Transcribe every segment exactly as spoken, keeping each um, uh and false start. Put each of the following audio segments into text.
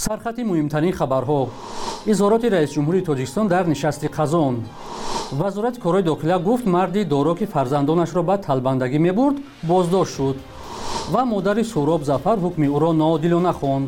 سرخط مهمترین خبرها. اظهارات رئیس جمهوری تاجیکستان در نشست قزان. وزارت کارهای داخلی گفت مردی دارا که فرزندانش را به طلبندگی میبرد بازداشت شد و مادر سهراب ظفر حکم او را ناعادلانه خواند.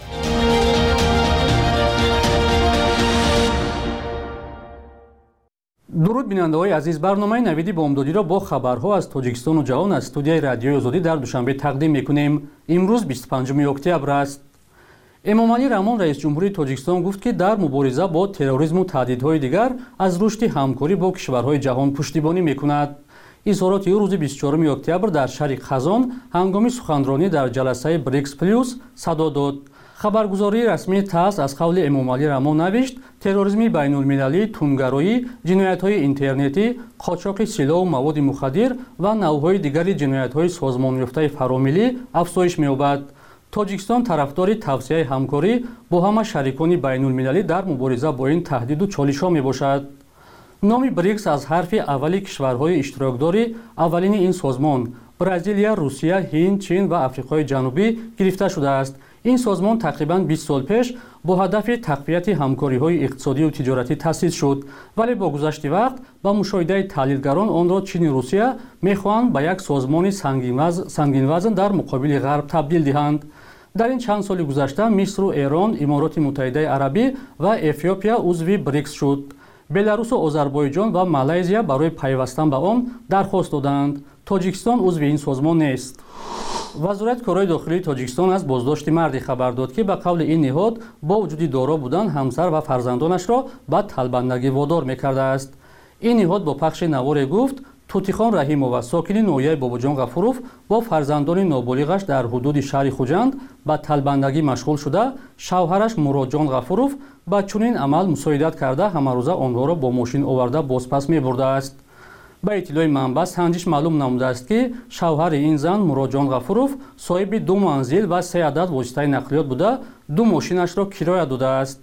درود بیننده‌های عزیز، برنامه نویدی بامدادی را با خبرها از تاجیکستان و جهان از استودیوی رادیوی آزادی در دوشنبه تقدیم می‌کنیم. امروز بیست و پنجم اکتبر است. امامعلی رحمون رئیس جمهوری تاجیکستان گفت که در مبارزه با تروریسم و تهدیدهای دیگر از رشد همکاری با کشورهای جهان پشتیبانی می‌کند. اظهارات او روز بیست و چهارم اکتبر در شهر قزان هنگام سخنرانی در جلسه بریکس پلیس صدا داد. خبرگزاری رسمی تاس از قول امامعلی رحمون نوشت تروریسم بین‌المللی، تندگرایی، جنایت‌های اینترنتی، قاچاق سلاح و مواد مخدر و نوع‌های دیگر جنایت‌های سازمان یافته فراملی افزایش می‌یابد. تاجیکستان طرفدار توسعه همکاری با همه شریکان بین‌المللی در مبارزه با این تهدید و چالش‌ها میباشد. نام بریکس از حرف اولی کشورهای اشتراکدار اولین این سازمان برزیلیا، روسیه، هند، چین و آفریقای جنوبی گرفته شده است. این سازمان تقریباً بیست سال پیش با هدف تقویت همکاری‌های اقتصادی و تجارتی تأسیس شد، ولی با گذشت وقت با مشاهده تحلیلگران آن را چین و روسیه می‌خواهند به یک سازمان سنگین وزن در مقابل غرب تبدیل دهند. در این چند سال گذشته مصر و ایران، امارات متحده عربی و اتیوپیا عضو بریکس شد. بلاروس و آذربایجان و مالزیا برای پیوستن به آن درخواست دادند. تاجیکستان عضو این سازمان نیست. وزارت کارهای داخلی تاجیکستان از بازداشت مردی خبر داد که به قول این نهاد با وجود دارا بودن همسر و فرزندانش را به طلبندگی وادار می‌کرده است. این نهاد با پخش نوار گفت توتیخان رحیمова ساکن نویه باباجان غفوروف با فرزندان نابالغش در حدود شهر خوجند به طلبندگی مشغول شده، شوهرش مرادجان غفوروف با چنین عمل مساعدت کرده همه روزه آنها را با ماشین آورده بازپس می‌برده است. به اطلاع منبع سنجش معلوم نموده است که شوهر این زن مرادجان غفوروف صاحب دو منزل و سه عدد واسطه نقلیات بوده، دو ماشینش را کرایه داده است.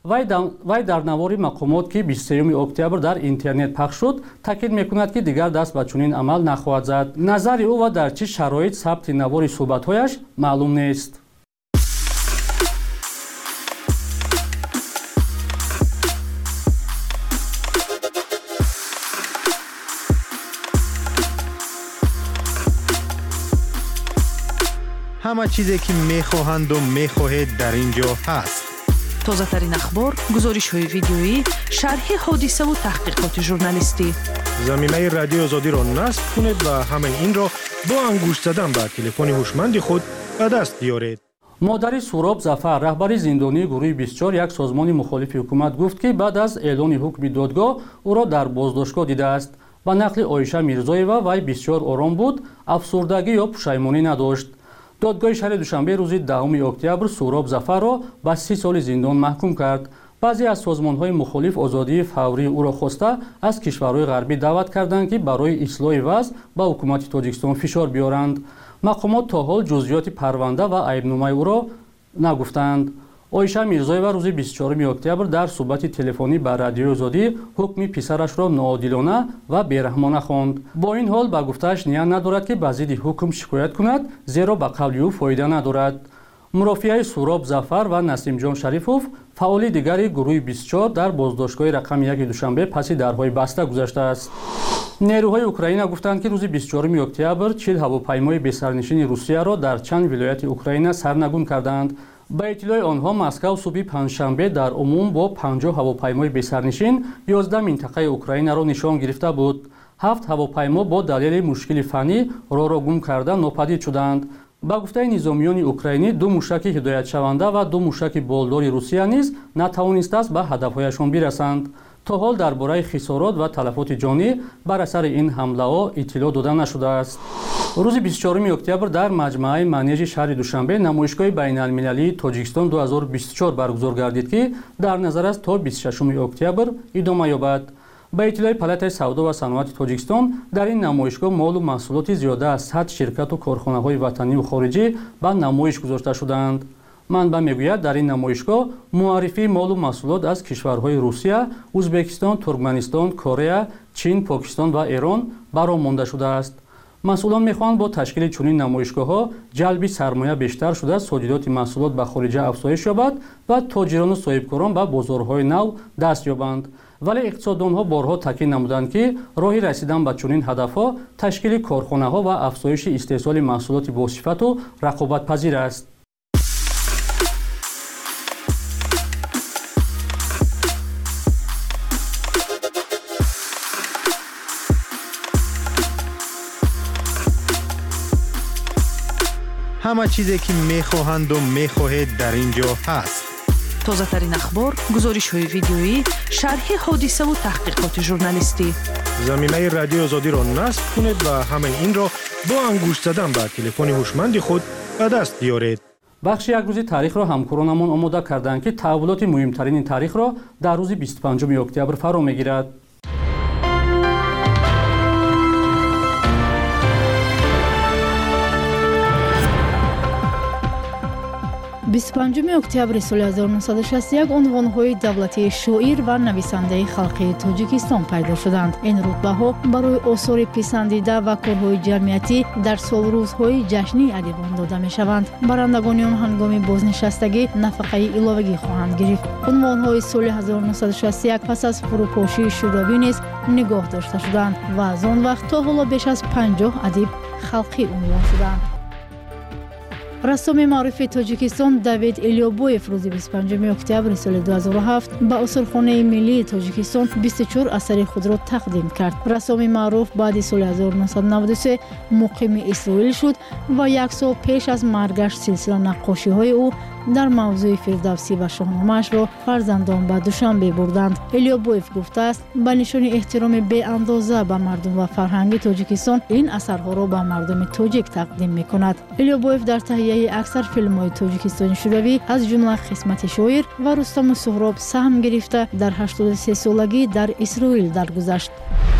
وی در نوار مقامات که بیست و سوم اکتبر در اینترنت پخش شد تاکید میکند که دیگر دست به چنین عمل نخواهد زد. نظر او و در چه شرایط ثبت نوار صحبت‌هایش معلوم نیست. همه چیزی که میخواهند و میخواهید در اینجا هست. تازه ترین اخبار، گزارش های ویدیویی، شرح حادثه و تحقیقات ژورنالیستی. زمینه رادیو آزادی را نصب کنید و همین این را با انگشت زدن به تلفن هوشمند خود به دست بیارید. مادر سهراب ظفر رهبر زندانی گروه بیست و چهار یک سازمان مخالف حکومت گفت که بعد از اعلان حکم دادگاه او را در بازداشتگاه دیده است. با نقل عایشه میرزایeva وی بسیار آرام بود، افسردگی یا پشیمانی نداشت. دادگاه شهر دوشنبه روز دهم اکتبر سهراب ظفر را به سی سال زندان محکوم کرد. بعضی از سازمان‌های مخالف آزادی فوری او را خواسته از کشورهای غربی دعوت کردند که برای اصلاح وضع به حکومت تاجیکستان فشار بیارند. مقامات تا حال جزئیات پرونده و عیب‌نامه او را نگفتند. عایشه میرزایeva روز بیست و چهارم اکتبر در صحبت تلفنی با رادیوی آزادی حکم پسرش را ناعادلانه و بی‌رحمانه خواند. با این حال به گفته‌اش نیت ندارد که به ضد حکم شکایت کند، زیرا به قول او فایده ندارد. مرافعه سهراب ظفر و نسیمجان شریفوف فعال دیگری گروه بیست و چهار در بازداشتگاه رقم یک دوشنبه پس درهای بسته گذشته است. نیروهای اوکراین گفتند که روز بیست و چهارم اکتبر چهل هواپیمای بی‌سرنشین روسیه را در چند ولایت اوکراین سرنگون کردند. به اطلاع آنها مسکو صبح پنجشنبه در عموم با پنجاه هواپیمای بی‌سرنشین یازده منطقه اوکراین را نشان گرفته بود. هفت هواپیما با دلیل مشکل فنی راه را گم کرده ناپدید شدند. با گفته نظامیان اوکراینی دو موشک هدایت شونده و دو موشک بالدار روسیه نیز نتوانسته است به هدفهایشان برسند. تا حال درباره خسارات و تلفات جانی بر اثر این حمله ها اطلاع داده نشده است. روز بیست و چهارم اکتبر در مجمع منیژ شهر دوشنبه نمایشگاه بین‌المللی تاجیکستان دو هزار و بیست و چهار برگزار گردید که در نظر است تا بیست و ششم اکتبر ادامه یابد. به اطلاع پالاتای سودا و صنعت تاجیکستان در این نمایشگاه مال و محصولات زیاده از صد شرکت و کارخانه‌های وطنی و خارجی به نمایش گذاشته شدند. منبع میگوید در این نمایشگاه معرفی مال و محصولات از کشورهای روسیه، ازبکستان، ترکمنستان، کره، چین، پاکستان و ایران برآمده شده است. масъулон мехоҳанд бо ташкили чунин намоишгоҳҳо ҷалби сармоя бештар шуда содироти маҳсулот ба хориҷа афзоиш ёбад ва тоҷирону соҳибкорон ба бозорҳои нав даст ёбанд. вале иқтисоддонҳо борҳо таъкид намуданд, ки роҳи расидан ба чунин ҳадафҳо ташкили корхонаҳо ва афзоиши истеҳсоли маҳсулоти босифату рақобатпазир аст. ҳама чизе ки мехоҳанду мехоҳед дар ин ҷо ҳаст. тозатарин ахбор, гузоришҳои видеоӣ, шарҳи ҳодисаву таҳқиқоти журналистӣ. заминаи радиои озодиро насб кунед ва ҳамаи инро бо ангушт задан ба телефони ҳушманди худ ба даст биёред. бахши якрӯзи таърихро ҳамкоронамон омода карданд, ки таҳаввулоти муҳимтарини таърихро дар рӯзи бисту панҷуми октябр фаро мегирад. бисту панҷуми октябри соли ҳазору нуҳсаду шасту як унвонҳои давлатии шоир ва нависандаи халқии Тоҷикистон пайдо шуданд. Ин рутбаҳо барои осори писандида ва корҳои ҷамъиятӣ дар солрӯзҳои ҷашнии адибон дода мешаванд. Барандагони он ҳангоми бознишастагӣ нафақаи иловагӣ хоҳанд гирифт. Унвонҳои соли ҳазору нуҳсаду шасту як пас аз фурӯпошии шӯравӣ низ нигоҳ дошта шуданд ва аз он вақт то ҳоло беш аз панҷоҳ адиб халқӣ унвон шуданд. рассоми маъруфи Тоҷикистон Давид Элёбоев рӯзи бисту панҷуми октябри соли ду ҳазору ҳафт ба Осорхонаи миллии Тоҷикистон бисту чор асари худро тақдим кард. Рассоми маъруф баъди соли ҳазору нуҳсаду наваду се муқими Исроил шуд ва як сол пеш аз маргаш силсила наққошиҳои ӯ дар мавзӯи фирдавсӣ ва шоҳномаашро фарзандон ба Душанбе бурданд. Элёбоев гуфтааст, ба нишони эҳтироми беандоза ба мардум ва фарҳанги Тоҷикистон ин асарҳоро ба мардуми тоҷик тақдим мекунад. Элёбоев дар таҳияи аксар филмҳои тоҷикистони шӯравӣ аз ҷумла Хисмати шоир ва Рустаму Суҳроб саҳм гирифта дар ҳаштоду се солагӣ дар Исроил даргузашт.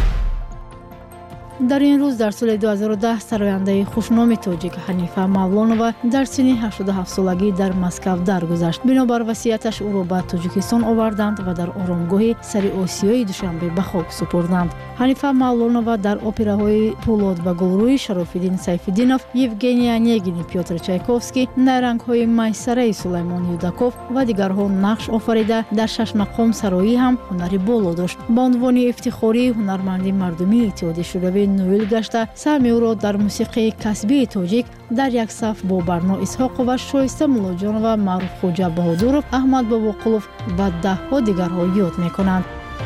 дар ин рӯз дар соли ду ҳазору даҳ сарояндаи хушноми тоҷик Ҳанифа Мавлонова дар синни ҳаштоду ҳафт солагӣ дар Москав даргузашт. бинобар васияташ ӯро ба Тоҷикистон оварданд ва дар оромгоҳи Сари Осиёи Душанбе ба хок супурданд. Ҳанифа Мавлонова дар операҳои Пӯлод ва Гулрӯи Шарофиддин Сайфиддинов, Евгений Онегин, Пётр Чайковский, Найрангҳои Майсараи Сулаймон Юдаков ва дигарҳо нақш офарида дар Шашмақом сароӣ ҳам ҳунари боло дошт. Ба унвони ифтихорӣ ҳунарманди мардумии Иттиҳоди Шӯравӣ Нӯил гашта, саҳми ӯро дар мусиқии касбии тоҷик дар як саф бо Барно Исҳоқова, Шоиста Муллоҷонова, Маъруф Хоҷа Баҳодуров, Аҳмад Бобоқулов ва даҳҳо дигарҳо ёд мекунанд.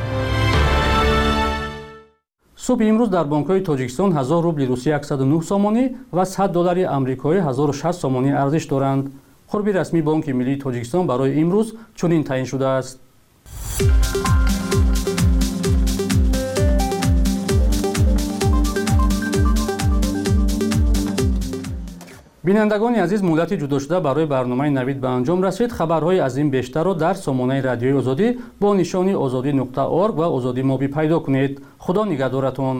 субҳи имрӯз дар бонкҳои Тоҷикистон ҳазор рубли русӣ яксаду нӯҳ сомонӣ ва сад доллари амрикоӣ ҳазору шаст сомонӣ арзиш доранд. хурби расмии Бонки Миллии Тоҷикистон барои имрӯз чунин таъин шудааст. бинандагони азиз, муддати ҷудошуда барои барномаи навид ба анҷом расид. Хабарҳои аз ин бештарро дар сомонаи радиои Озодӣ бо нишони озодӣ нуқта орг ва озодӣ мобӣ пайдо кунед. худо нигаҳдоратон.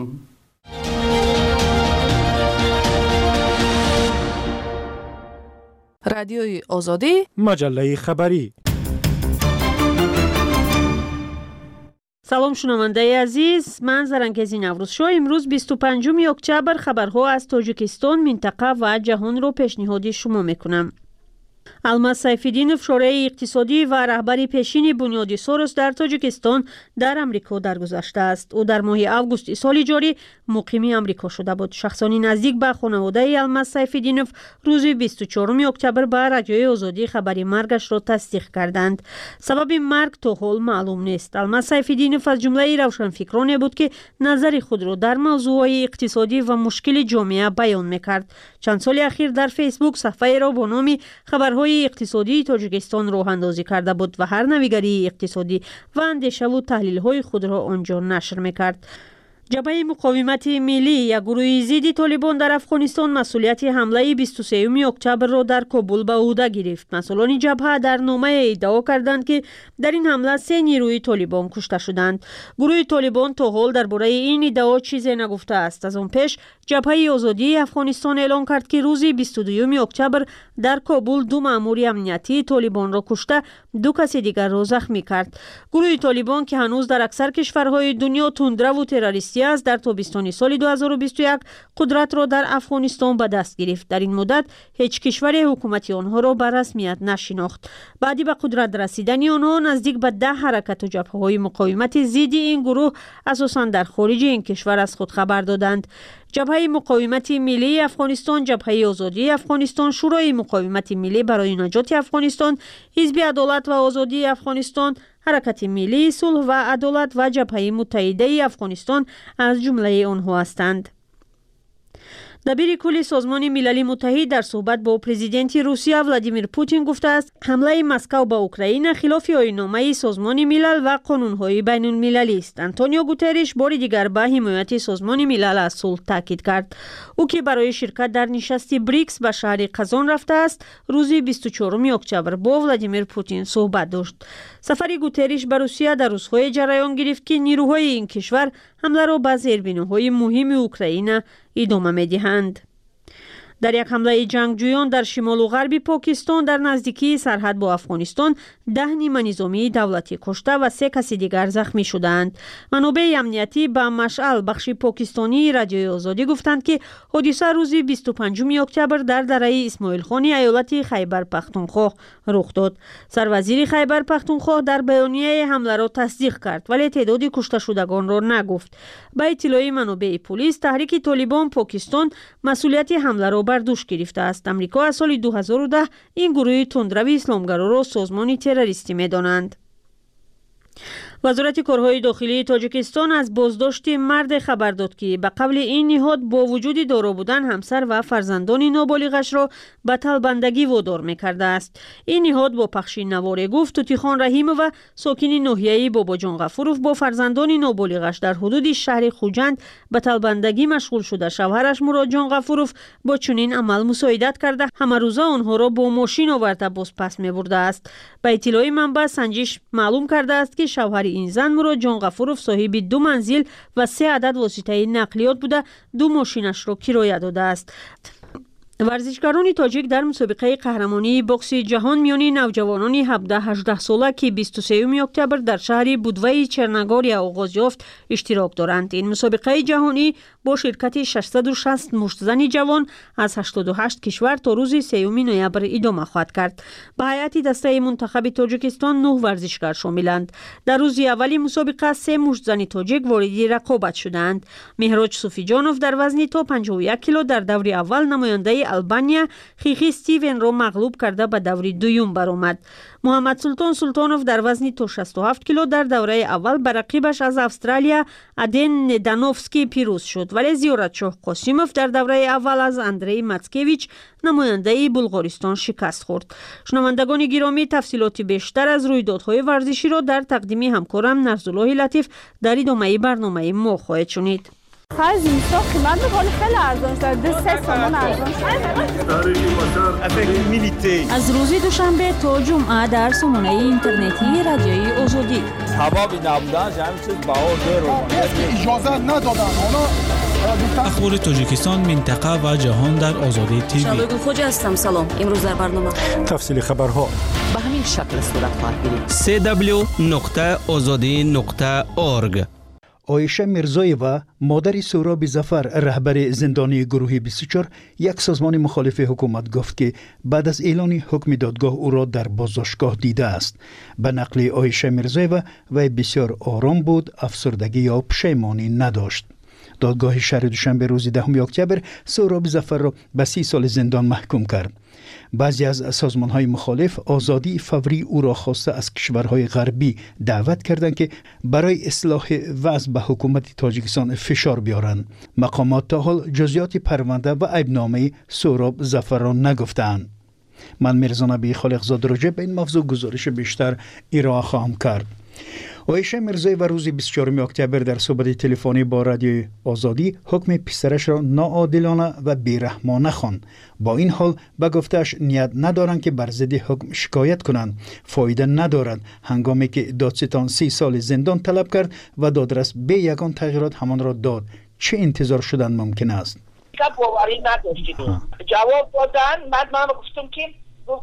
радиои Озодӣ, маҷаллаи хабарӣ. салом шунавандаи азиз, ман Зарангези Наврӯзшоҳ. имрӯз бисту панҷуми октябр хабарҳо аз Тоҷикистон, минтақа ва ҷаҳонро пешниҳоди шумо мекунам. Алмаз Сайфиддинов, шораи иқтисодӣ ва раҳбари пешини Бунёди Сорос дар Тоҷикистон дар Амрико даргузаштааст. ӯ дар моҳи августи соли ҷорӣ муқими Амрико шуда буд. Шахсони наздик ба хонаводаи Алмаз Сайфиддинов рӯзи бисту чоруми октябр ба Радиои Озодӣ хабари маргашро тасдиқ карданд. Сабаби марг то ҳол маълум нест. Алмаз Сайфиддинов аз ҷумлаи равшанфикроне буд, ки назари худро дар мавзӯъҳои иқтисодӣ ва мушкили ҷомеа баён мекард. Чанд соли ахир дар Фейсбук саҳифаеро бо номи хабарҳои иқтисодии Тоҷикистон роҳандозӣ карда буд ва ҳар навигарии иқтисодӣ ва андешаву таҳлилҳои худро он ҷо нашр мекард. ҷабҳаи муқовимати миллӣ, як гурӯҳи зидди Толибон дар Афғонистон, масъулияти ҳамлаи бисту сеюми октябрро дар Кобул ба ӯҳда гирифт. масъулони ҷабҳа дар номае иддао карданд, ки дар ин ҳамла се нирӯи Толибон кушта шуданд. гурӯҳи Толибон то ҳол дар бораи ин иддао чизе нагуфтааст. аз он пеш ҷабҳаи Озодии Афғонистон эълон кард, ки рӯзи бисту дуюми октябр дар Кобул ду маъмури амниятии Толибонро кушта, ду каси дигарро захмӣ кард. гурӯҳи Толибон, ки ҳанӯз дар аксар кишварҳои дунё тундраву террористӣ روسیه است در تابستان سال دو هزار و بیست و یک قدرت را در افغانستان به دست گرفت. در این مدت هیچ کشور حکومتی آنها را به رسمیت نشناخت. بعدی به قدرت رسیدن آنها نزدیک به ده حرکت و جبهه‌های مقاومت ضد این گروه اساساً در خارج این کشور از خود خبر دادند. جبهه مقاومت ملی افغانستان، جبهه آزادی افغانستان، شورای مقاومت ملی برای نجات افغانستان، حزب عدالت و آزادی افغانستان، حرکت ملی صلح و عدالت و جبهه متحده افغانستان از جمله آنها هستند. دبیر کل سازمان ملل متحد در صحبت با پرزیدنت روسیه ولادیمیر پوتین گفته است حمله مسکو به اوکراین خلاف آیین‌نامه سازمان ملل و قانون‌های بین‌المللی است. آنتونیو گوترش بار دیگر به حمایت سازمان ملل از صلح تاکید کرد. او که برای شرکت در نشست بریکس به شهر قزان رفته است، روز بیست و چهارم اکتبر با ولادیمیر پوتین صحبت داشت. سفر گوترش به روسیه در روزهای جریان گرفت که نیروهای این کشور حمله را به زیربناهای مهم اوکراین ادامه می‌دهند. در یک حمله جنگجویان در شمال و غرب پاکستان در نزدیکی سرحد با افغانستان ده نیمه نظامی دولتی کشته و سه کسی دیگر زخمی شدند. منابع امنیتی به مشعل بخش پاکستانی رادیوی آزادی گفتند که حادثه روز بیست و پنجم اکتبر در دره اسماعیل خانی ایالت خیبر پختونخوا رخ داد. سروزیر خیبر پختونخوا در بیانیه حمله را تصدیق کرد ولی تعداد کشته شدگان را نگفت. به اطلاع منابع پلیس، تحریک طالبان پاکستان مسئولیت حمله را بر دوش گرفته است. امریکا از سال دو هزار و ده این گروه تندرو اسلامگرا را سازمان تروریستی می‌دانند. وزارت کارهای داخلی تاجیکستان از بازداشت مرد خبر داد که به قول این نهاد با وجود دارا بودن همسر و فرزندان نابالغش را به طلبندگی وادار می‌کرده است. این نهاد با پخش نواره گفت توتیخان رحیم و ساکن ناحیه باباجان غفوروف با فرزندان نابالغش در حدود شهر خوجند به طلبندگی مشغول شده. شوهرش مراد جان غفوروف با چنین عمل مساعدت کرده همه روزه آنها را با ماشین آورده باز پس می‌برده است. به اطلاع منبع سنجش معلوم کرده است که شوهر این زن مراد جان غفوروف صاحب دو منزل و سه عدد واسطه نقلیات بوده، دو ماشینش را کرایه داده است. ورزشکاران تاجیک در مسابقه قهرمانی بوکس جهان میان نوجوانان هفده هجده ساله که بیست و سوم اکتبر در شهر بودوای چرنگاریا آغاز یافت اشتراک دارند. این مسابقه جهانی با شرکت ششصد و شصت مشتزن جوان از هشتاد و هشت کشور تا روز سوم نوامبر ادامه خواهد کرد. به هیئت دسته منتخب تاجیکستان نه ورزشکار شاملند. در روز اول مسابقه سه مشتزن تاجیک وارد رقابت شدند. مهراج صوفیجانوف در وزن تا پنجاه و یک کیلو در دور اول نماینده البانیا خیخی استیون را مغلوب کرده به دور دوم برآمد. محمد سلطان سلطانوف در وزن تا شصت و هفت کیلو در دوره اول بر رقیبش از استرالیا ادن ندانوفسکی پیروز شد، ولی زیارتشاه قاسیموف در دوره اول از اندری ماتسکیویچ نماینده بلغارستان شکست خورد. شنوندگان گرامی، تفصیلات بیشتر از رویدادهای ورزشی را در تقدیم همکارم نرزالله لطیف در ادامه برنامه ما خواهید شنید. خیلی زیستا قیمت بخوری خیلی ارزان شد. دو سه سامان ارزان شد. از روز دوشنبه تا جمعه در سامانه اینترنتی رادیوی آزادی. حبابی نبودن همین چیز بهار دیر اجازه ندادن. اخبار تاجیکستان، منطقه و جهان در آزادی تیوی. شبگون خوجا هستم. سلام. امروز در برنامه تفصیل خبرها به همین شکل صورت خواهد گرفت. سی دبلیو نقطه آزادی نقطه اورگ. عایشه میرزایوا، مادر سهراب ظفر، رهبر زندانی گروه بیست و چهار، یک سازمان مخالف حکومت گفت که بعد از اعلان حکم دادگاه او را در بازداشتگاه دیده است. به نقل عایشه میرزایوا، وی بسیار آرام بود، افسردگی یا پشیمانی نداشت. دادگاه شهر دوشنبه روز دهم اکتبر سهراب ظفر را به سی سال زندان محکوم کرد. بعضی از سازمان‌های مخالف آزادی فوری او را خواسته از کشورهای غربی دعوت کردند که برای اصلاح وضع به حکومت تاجیکستان فشار بیارند. مقامات تا حال جزئیات پرونده و عیبنامه سهراب ظفر را نگفتند. من میرزا نبی خالقزاده راجع به این موضوع گزارش بیشتر ارائه خواهم کرد. عایشه میرزایی و روز بیست و چهارم اکتبر در صحبت تلفنی با رادیو آزادی حکم پسرش را ناعادلانه و بیرحمانه خواند. با این حال به گفتش نیت ندارند که بر ضد حکم شکایت کنند. فایده ندارد. هنگامی که دادستان سی سال زندان طلب کرد و دادرس به یگان تغییرات همان را داد، چه انتظار شدن ممکن است؟ باوری نداشتیم. جواب دادن. بعد من گفتم که گفت که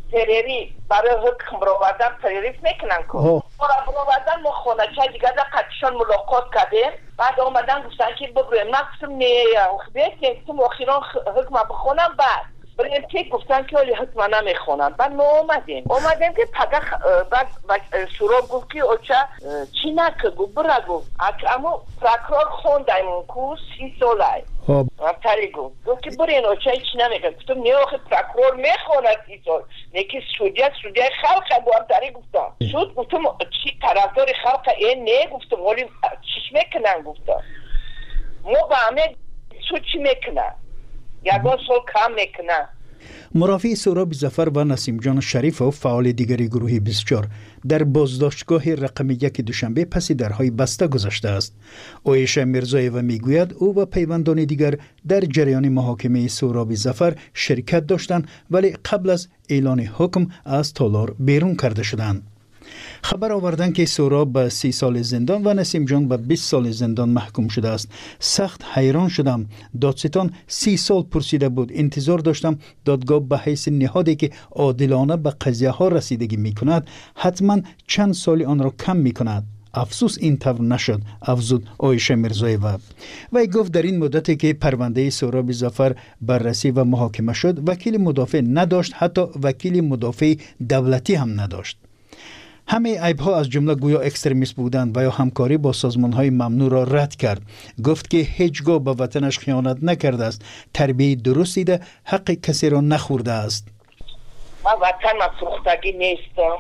تریری برای حکم رو بردن تریریف میکنن کن ما رو بردن ما خونه چه دیگه در قدشان ملاقات کردیم بعد آمدن گفتن که ببریم نه گفتم نه بیت گفتم اخیران حکم بخونم بعد بریم که گفتن که ولی حکم نمیخونن بعد ما آمدیم آمدیم که پگه بعد شروع گفت که اوچه چی نکه گفت برا گفت اما پرکرار خوندیم اون کو سی ساله تری گفت گفت که برین اوچه چی نمیگه گفتم نه آخه پرکرار میخونه سی سال نه که سودیه سودیه خلقه بو هم تری گفتم سود گفتم چی طرفدار خلقه این نه گفتم ولی چیش میکنن گفتم ما با همه سود چی میکنن یگان سال کم میکنه. مرافع سهراب ظفر و نسیم جان شریفوف فعال دیگری گروه بیست و چهار در بازداشتگاه رقم یک دوشنبه پس درهای بسته گذاشته است. عایشه میرزایeva میگوید او و پیوندان دیگر در جریان محاکمه سهراب ظفر شرکت داشتند ولی قبل از اعلان حکم از تالار بیرون کرده شدند. خبر آوردن که سهراب به سی سال زندان و نسیم جان به بیست سال زندان محکوم شده است. سخت حیران شدم. دادستان سی سال پرسیده بود. انتظار داشتم دادگاه به حیث نهادی که عادلانه به قضیه ها رسیدگی می کند حتما چند سالی آن را کم می کند. افسوس این طور نشد، افزود عایشه میرزایeva. وی گفت در این مدتی که پرونده سهراب ظفر بررسی و محاکمه شد وکیل مدافع نداشت، حتی وکیل مدافع دولتی هم نداشت. همه عیب‌ها از جمله گویا اکستریمیست بودند و یا همکاری با سازمان‌های ممنوع را رد کرد. گفت که هیچگاه به وطنش خیانت نکرده است. تربیت درستی ده حق کسی را نخورده است. من وطن من فروختگی نیستم.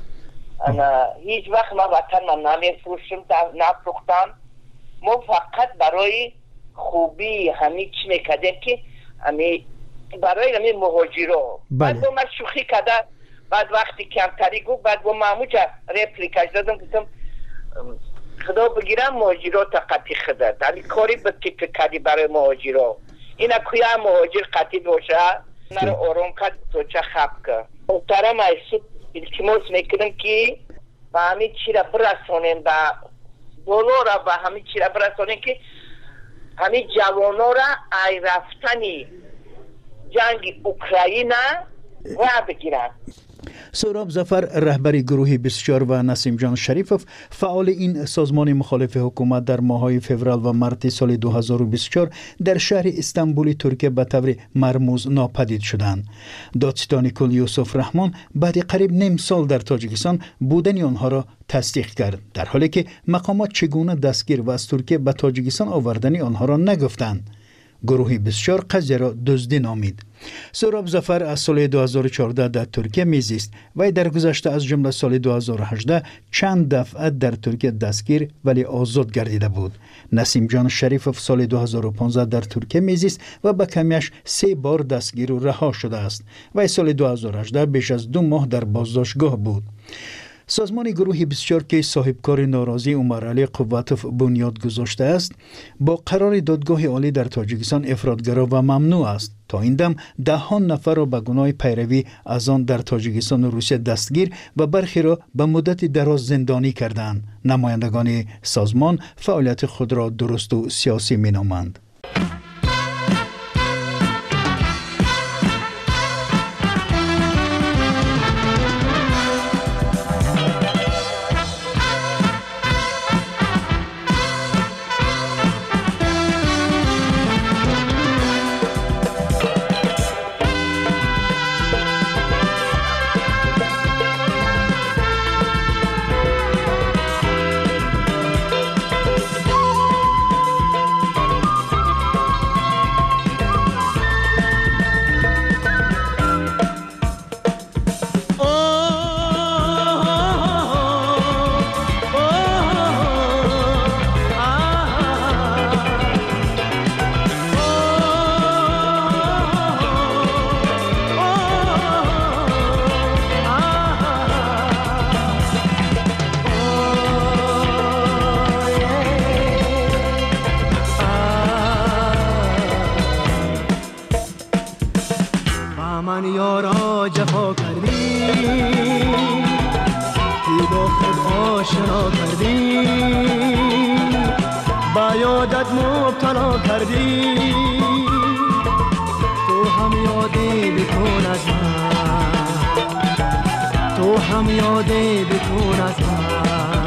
انا هیچ وقت من وطن من نمیفروشم، نفروختم. ما فقط برای خوبی همین چی میکردیم که همین برای همین مهاجرا. بعد با من شوخی کرده. بعد وقتی کمتری گفت بعد با محمود رپلیکاش دادم گفتم خدا بگیرم مهاجرات قطعی خدا دلی کاری به تیپ کردی برای مهاجرات اینا کویا مهاجر قطعی باشه نرو آرام کرد تو چه خب که محترم ایسو التماس میکنم که با همین چی را برسانیم با دولار را با همین چی را برسانیم که همین جوانا را ای رفتنی جنگ اوکراین و بگیرن. سهراب ظفر رهبر گروه بیست و چهار و نسیم جان شریفوف فعال این سازمان مخالف حکومت در ماه‌های فوریه و مارس سال دو هزار و بیست و چهار در شهر استانبول ترکیه به طور مرموز ناپدید شدند. دادستان کل یوسف رحمان بعد قریب نیم سال در تاجیکستان بودن آنها را تصدیق کرد، در حالی که مقامات چگونه دستگیر و از ترکیه به تاجیکستان آوردن آنها را نگفتند. گروه بیست و چهار قضیه را دزدی نامید. سهراب ظفر از سال دو هزار و چهارده در ترکیه میزیست و در گذشته از جمله سال دو هزار و هجده چند دفعه در ترکیه دستگیر ولی آزاد گردیده بود. نسیم جان شریفوف سال دو هزار و پانزده در ترکیه میزیست و به کمیش سه بار دستگیر و رها شده است و سال دو هزار و هجده بیش از دو ماه در بازداشتگاه بود. سازمان گروه بیست و چهار که صاحبکار ناراضی عمر علی قوتوف بنیاد گذاشته است با قرار دادگاه عالی در تاجیکستان افراطگرا و ممنوع است. تا این دم دهان نفر را به گناه پیروی از آن در تاجیکستان و روسیه دستگیر و برخی را به مدت دراز زندانی کردند. نمایندگان سازمان فعالیت خود را درست و سیاسی مینامند. تو هم یادی بکن از من تو هم یاده بکن از من.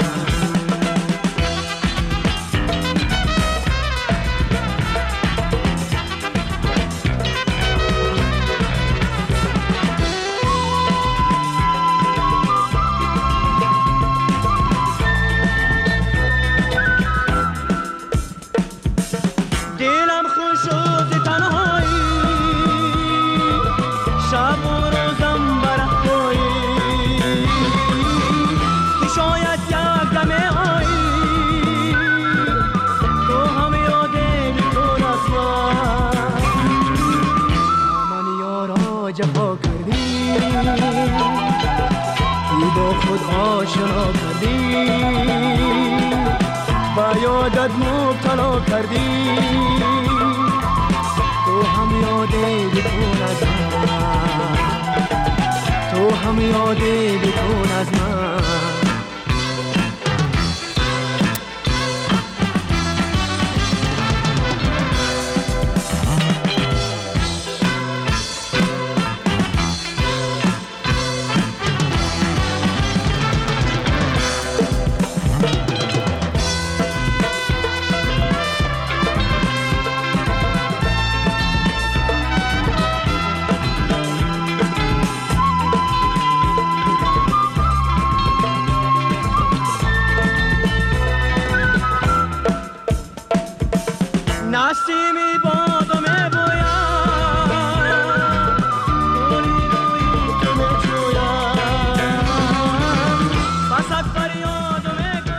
جفا کردی کی با خود آشنا کردی با یادت مبتلا کردی تو هم یاده بکن از من تو هم یاده بکن از من. نسیمی بادم بویم گلی روی که میجویم بسک فریادم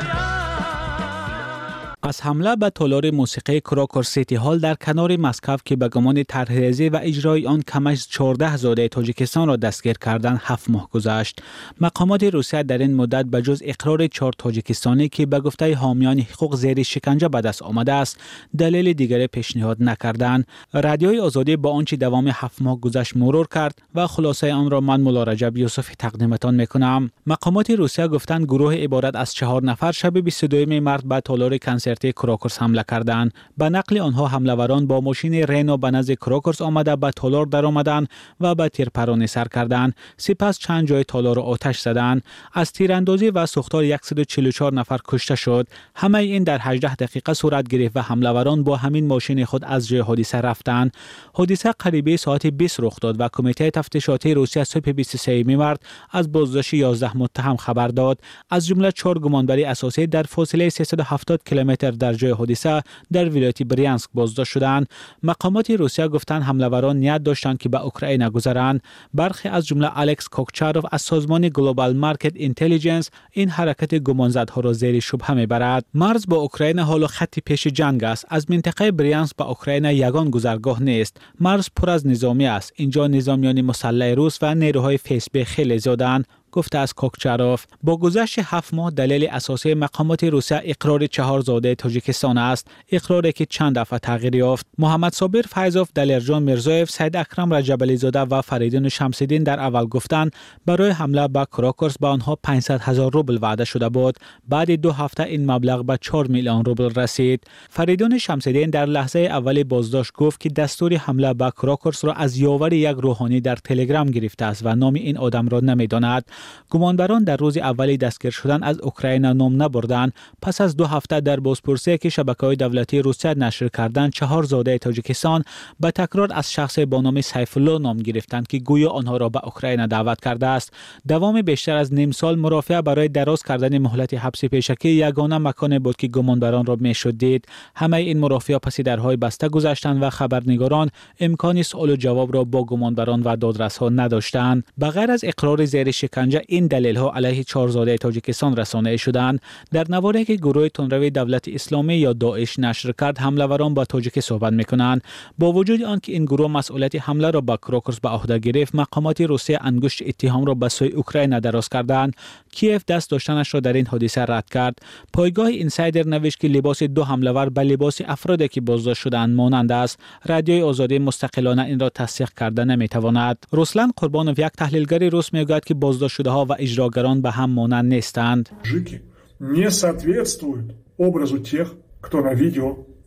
گویم. از حمله به تالار موسیقی کراکور سیتی هال در کنار مسکو که به گمان طرحریزی و اجرای آن کم از چهارده زاده تاجیکستان را دستگیر کردن هفت ماه گذشت. مقامات روسیه در این مدت به جز اقرار چهار تاجیکستانی که به گفته حامیان حقوق زیر شکنجه به دست آمده است دلیل دیگری پیشنهاد نکردند. رادیوی آزادی با آنچه دوام هفت ماه گذشت مرور کرد و خلاصه آن را من مولا رجب یوسفی تقدیمتان میکنم. مقامات روسیه گفتند گروه عبارت از چهار نفر شب بیست و دوم مارس به تالار کنسرتی کراکورس حمله کردند. به نقل آنها حمله‌وران با ماشین رنو به نزد کراکورس آمده به تالار درآمدند و به تیرپرانی سر کردند. سپس چند جای تالار را آتش زدند. از تیراندازی و سوختار صد و چهل و چهار نفر کشته شد. همه این در هجده دقیقه صورت گرفت و حمله‌وران با همین ماشین خود از جای حادثه رفتند. حادثه قریب ساعت بیست رخ داد و کمیته تفتیشاتی روسیه صبح بیست و سوم مارس از بازداشت یازده متهم خبر داد. از جمله چهار گمانبری اساسی در فاصله سیصد و هفتاد کیلومتر در جای حادثه در ولایت بریانسک بازداشت شدند. مقامات روسیه گفتند حمله‌وران نیت داشتند که به اوکراین گذرند. برخی از جمله الکس کوکچاروف از سازمان گلوبال مارکت اینتلیجنس این حرکت گمانزدها را زیر شبهه میبرد. مرز با اوکراین حال خط پیش جنگ است. از منطقه بریانسک به اوکراین یگان گذرگاه نیست. مرز پر از نظامی است. اینجا نظامیان مسلح روس و نیروهای فیسبی خیلی زیادند. گفته از کوکچاروف. با گذشت هفت ماه دلیل اساسی مقامات روسیه اقرار چهار زاده تاجیکستان است. اقراری که چند دفعه تغییر یافت. محمد صابر فیضوف، دلیرجان میرزویف، سید اکرم رجبلی زاده و فریدون شمس‌الدین در اول گفتند برای حمله به کراکورس به آنها پانصد هزار روبل وعده شده بود. بعد دو هفته این مبلغ به چهار میلیون روبل رسید. فریدون شمس‌الدین در لحظه اول بازداشت گفت که دستور حمله به کراکورس را از یاور یک روحانی در تلگرام گرفته است و نام این آدم را نمیداند. گمانبران در روز اولی دستگیر شدن از اوکراین نام نبردند. پس از دو هفته در بازپرسی که شبکه‌های دولتی روسیه نشر کردند چهار زاده تاجیکستان به تکرار از شخص با نام سیف الله نام گرفتند که گویا آنها را به اوکراین دعوت کرده است. دوام بیشتر از نیم سال مرافعه برای دراز کردن مهلت حبس پیشکی یگانه مکان بود که گمانبران را میشد دید. همه این مرافعه پس درهای بسته گذشتند و خبرنگاران امکان سوال و جواب را با گمانبران و دادرس‌ها نداشتند. بغیر از اقرار زیر شکنجه این دلیل ها علیه چهار زاده تاجیکستان رسانه شدند. در نواری که گروه تندروی دولت اسلامی یا داعش نشر کرد حمله‌وران با تاجیک صحبت میکنند. با وجود آنکه این گروه مسئولیت حمله را به کراکورس به عهده گرفت، مقامات روسیه انگشت اتهام را به سوی اوکراین دراز کردند. کیف دست داشتنش را در این حادثه رد کرد. پایگاه اینسایدر نوشت که لباس دو حمله‌ور به لباس افرادی که بازداشت شدند مانند است. رادیوی آزادی مستقلانه این را تصدیق کرده نمیتواند. رسلان قربانوف یک تحلیلگر روس میگوید که بازداشت شده ها و اجراگران به هم مانند نیستند. не соответствуют образу тех, кто на видео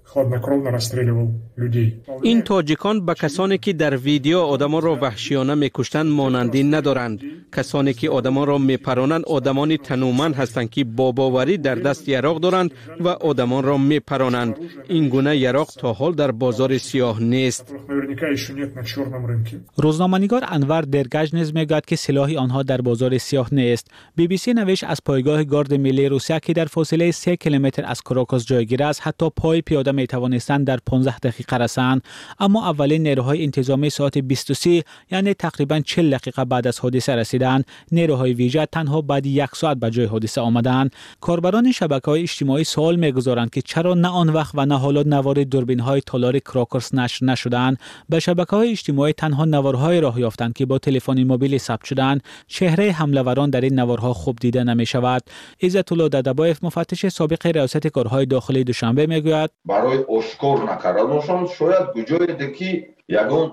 хладнокровно расстреливал людей. این تاجیکان به کسانی که در ویدیو آدمان را وحشیانه میکشتند مانندی ندارند. کسانی که آدمان را میپرانند آدمان تنومند هستند که با باوری در دست یراق دارند و آدمان را میپرانند. این گونه یراق تا حال در بازار سیاه نیست. روزنامه‌نگار انور درگژ نیز میگوید که سلاح آنها در بازار سیاه نیست. بی بی سی نوشت از پایگاه گارد ملی روسیه که در فاصله سه کیلومتر از کراکوس جایگیر است حتی پای پیاده می توانستند در پانزده دقیقه رسند، اما اولین نیروهای انتظامی ساعت بیست و سه یعنی تقریبا چهل دقیقه بعد از حادثه رسیدند. نیروهای ویژه تنها بعد یک ساعت به جای حادثه آمدند. کاربران شبکه‌های اجتماعی سوال می‌گذارند که چرا نه آن وقت و نه حالا نوار دوربین‌های تالار کراکوس نشر نشدند. به شبکه‌های اجتماعی تنها نوارهای راه یافتند که با تلفن موبیل ثبت شدند. چهره حمله‌وران در این نوارها خوب دیده نمی‌شود. عزت الله ددبایف مفتش سابق ریاست کارهای داخلی دوشنبه می‌گوید برای اشکار نکردنشان شاید گوجایده که یگان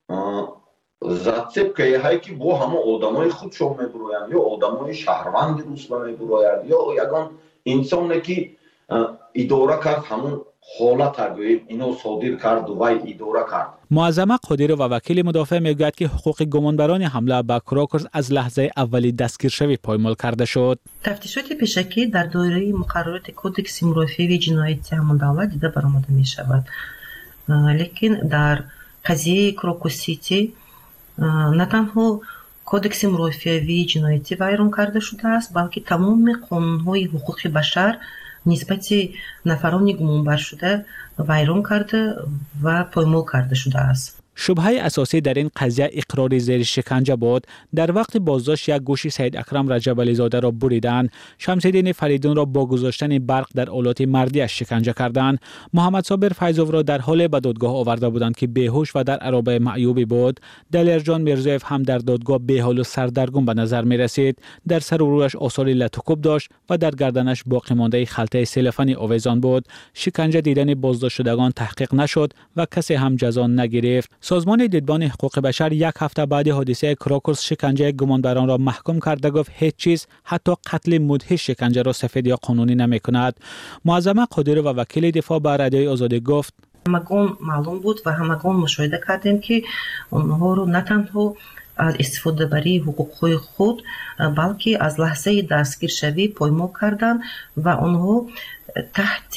زدسب که هایی که با همه آدمای خودشون میبرویند یا آدمای شهروند روسیه میبروید یا یگان انسانی که اداره کرد همون حالت اگوییم اینو صادر کرد و اداره کرد. معظمه قادری و وکیل مدافع میگوید که حقوق گمانبران حمله به کراکوس از لحظه اولی دستگیر شوی پایمال کرده شد. تفتیشات پیشکی در دایره مقررات کدکس مرافعه جنایتی همان دولت دیده برآمده می شود. لیکن در قضیه کراکوسیتی نه تنها کدکس مرافعه جنایتی ویران کرده شده است بلکه تمام قانون‌های حقوق بشر نسبت نفران گمانبر شده ویران کرده و پایمال کرده شده است. شبهه اساسی در این قضیه اقرار زیر شکنجه بود. در وقت بازداشت یک گوش سید اکرم رجب علی زاده را بریدند. شمس‌الدین فریدون را با گذاشتن برق در آلات مردیش شکنجه کردند. محمد صابر فیضوف را در حال به دادگاه آورده بودند که بیهوش و در عرابه معیوبی بود. دلیرجان میرزایف هم در دادگاه بی‌حال و سردرگم به نظر می رسید. در سر و رویش آثار لتوکوب داشت و در گردنش باقی مانده خلطه سلفنی آویزان بود. شکنجه دیدن بازداشت شدگان تحقیق نشد و کسی هم جزا نگرفت. سازمان دیدبان حقوق بشر یک هفته بعد حادثه کراکوس شکنجه گمانبران را محکوم کرده گفت هیچ چیز حتی قتل مدهش شکنجه را سفید یا قانونی نمی کند. معظمه قادری و وکیل دفاع به رادیوی آزادی گفت همگان معلوم بود و همگان مشاهده کردیم که آنها رو نه تنها از استفاده بری حقوق خود بلکه از لحظه دستگیر شوی پایمال کردند و آنها تحت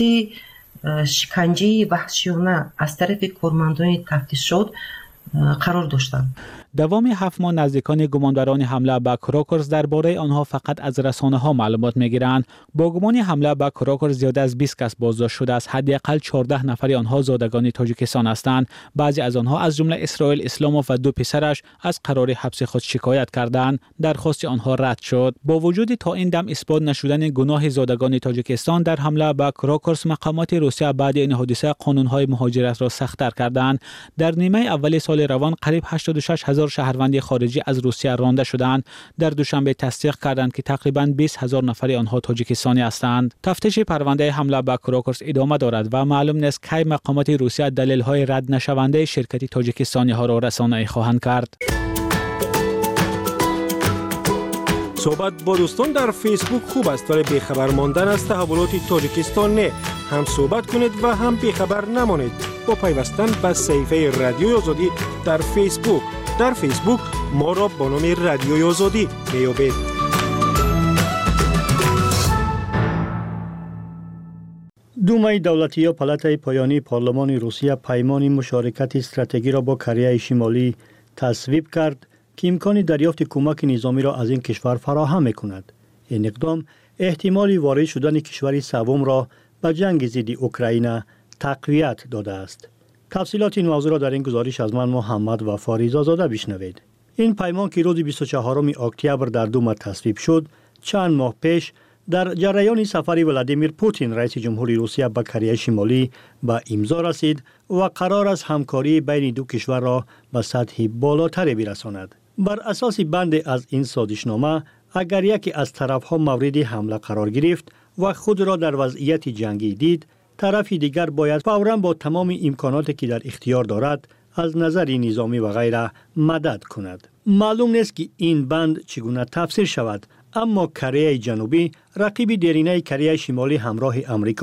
شکنجه وحشیانه از طرف کارمندان تفتیشات قرار داشتند. دوام هفت ماه نزدیکان گمانبران حمله به کراکوس درباره آنها فقط از رسانه ها معلومات میگیرند. با گمان حمله به کراکوس زیاده از بیست کس بازداشت شده است. حداقل چهارده نفر آنها زادگان تاجیکستان هستند. بعضی از آنها از جمله اسرائیل اسلاموف و دو پسرش از قرار حبس خود شکایت کردند. درخواست آنها رد شد. با وجود تا این دم اثبات نشدن گناه زادگان تاجیکستان در حمله به کراکوس، مقامات روسیه بعد این حادثه قانون‌های مهاجرت را سخت‌تر کردند. در نیمه اول سال روان قریب هشتاد و شش هزار شهروند خارجی از روسیه رانده شدند. در دوشنبه تصدیق کردند که تقریباً بیست هزار نفر آنها تاجیکستانی هستند. تفتیش پرونده حمله به کراکوس ادامه دارد و معلوم نیست کی مقامات روسیه دلیل‌های رد نشونده شرکت تاجیکستانی ها را رسانه‌ای خواهند کرد. صحبت با دوستان در فیسبوک خوب است ولی بیخبر ماندن از تحولات تاجیکستان نه. هم صحبت کنید و هم بیخبر نمانید با پیوستن به صفحه رادیوی آزادی در فیسبوک. در فیسبوک ما را با نام رادیوی آزادی میابید. دومای دولتی یا پالاتای پایانی پارلمان روسیه پیمان مشارکت استراتژی را با کره شمالی تصویب کرد که امکان دریافت کمک نظامی را از این کشور فراهم می‌کند. این اقدام احتمال وارد شدن کشور سوم را به جنگ ضد اوکراین تقویت داده است. تفصیلات این موضوع را در این گزارش از من محمد وفا رضازاده بشنوید. این پیمان که روز بیست و چهارم اکتبر در دوما تصویب شد، چند ماه پیش در جریان سفر ولادیمیر پوتین رئیس جمهوری روسیه به کره شمالی به امضا رسید و قرار است همکاری بین دو کشور را به سطح بالاتری برساند. بر اساس بند از این سازشنامه، اگر یکی از طرفها مورد حمله قرار گرفت و خود را در وضعیت جنگی دید، طرف دیگر باید فوراً با تمام امکاناتی که در اختیار دارد از نظر نظامی و غیره مدد کند. معلوم نیست که این بند چگونه تفسیر شود، اما کره جنوبی رقیب دیرینه کره شمالی همراه امریکا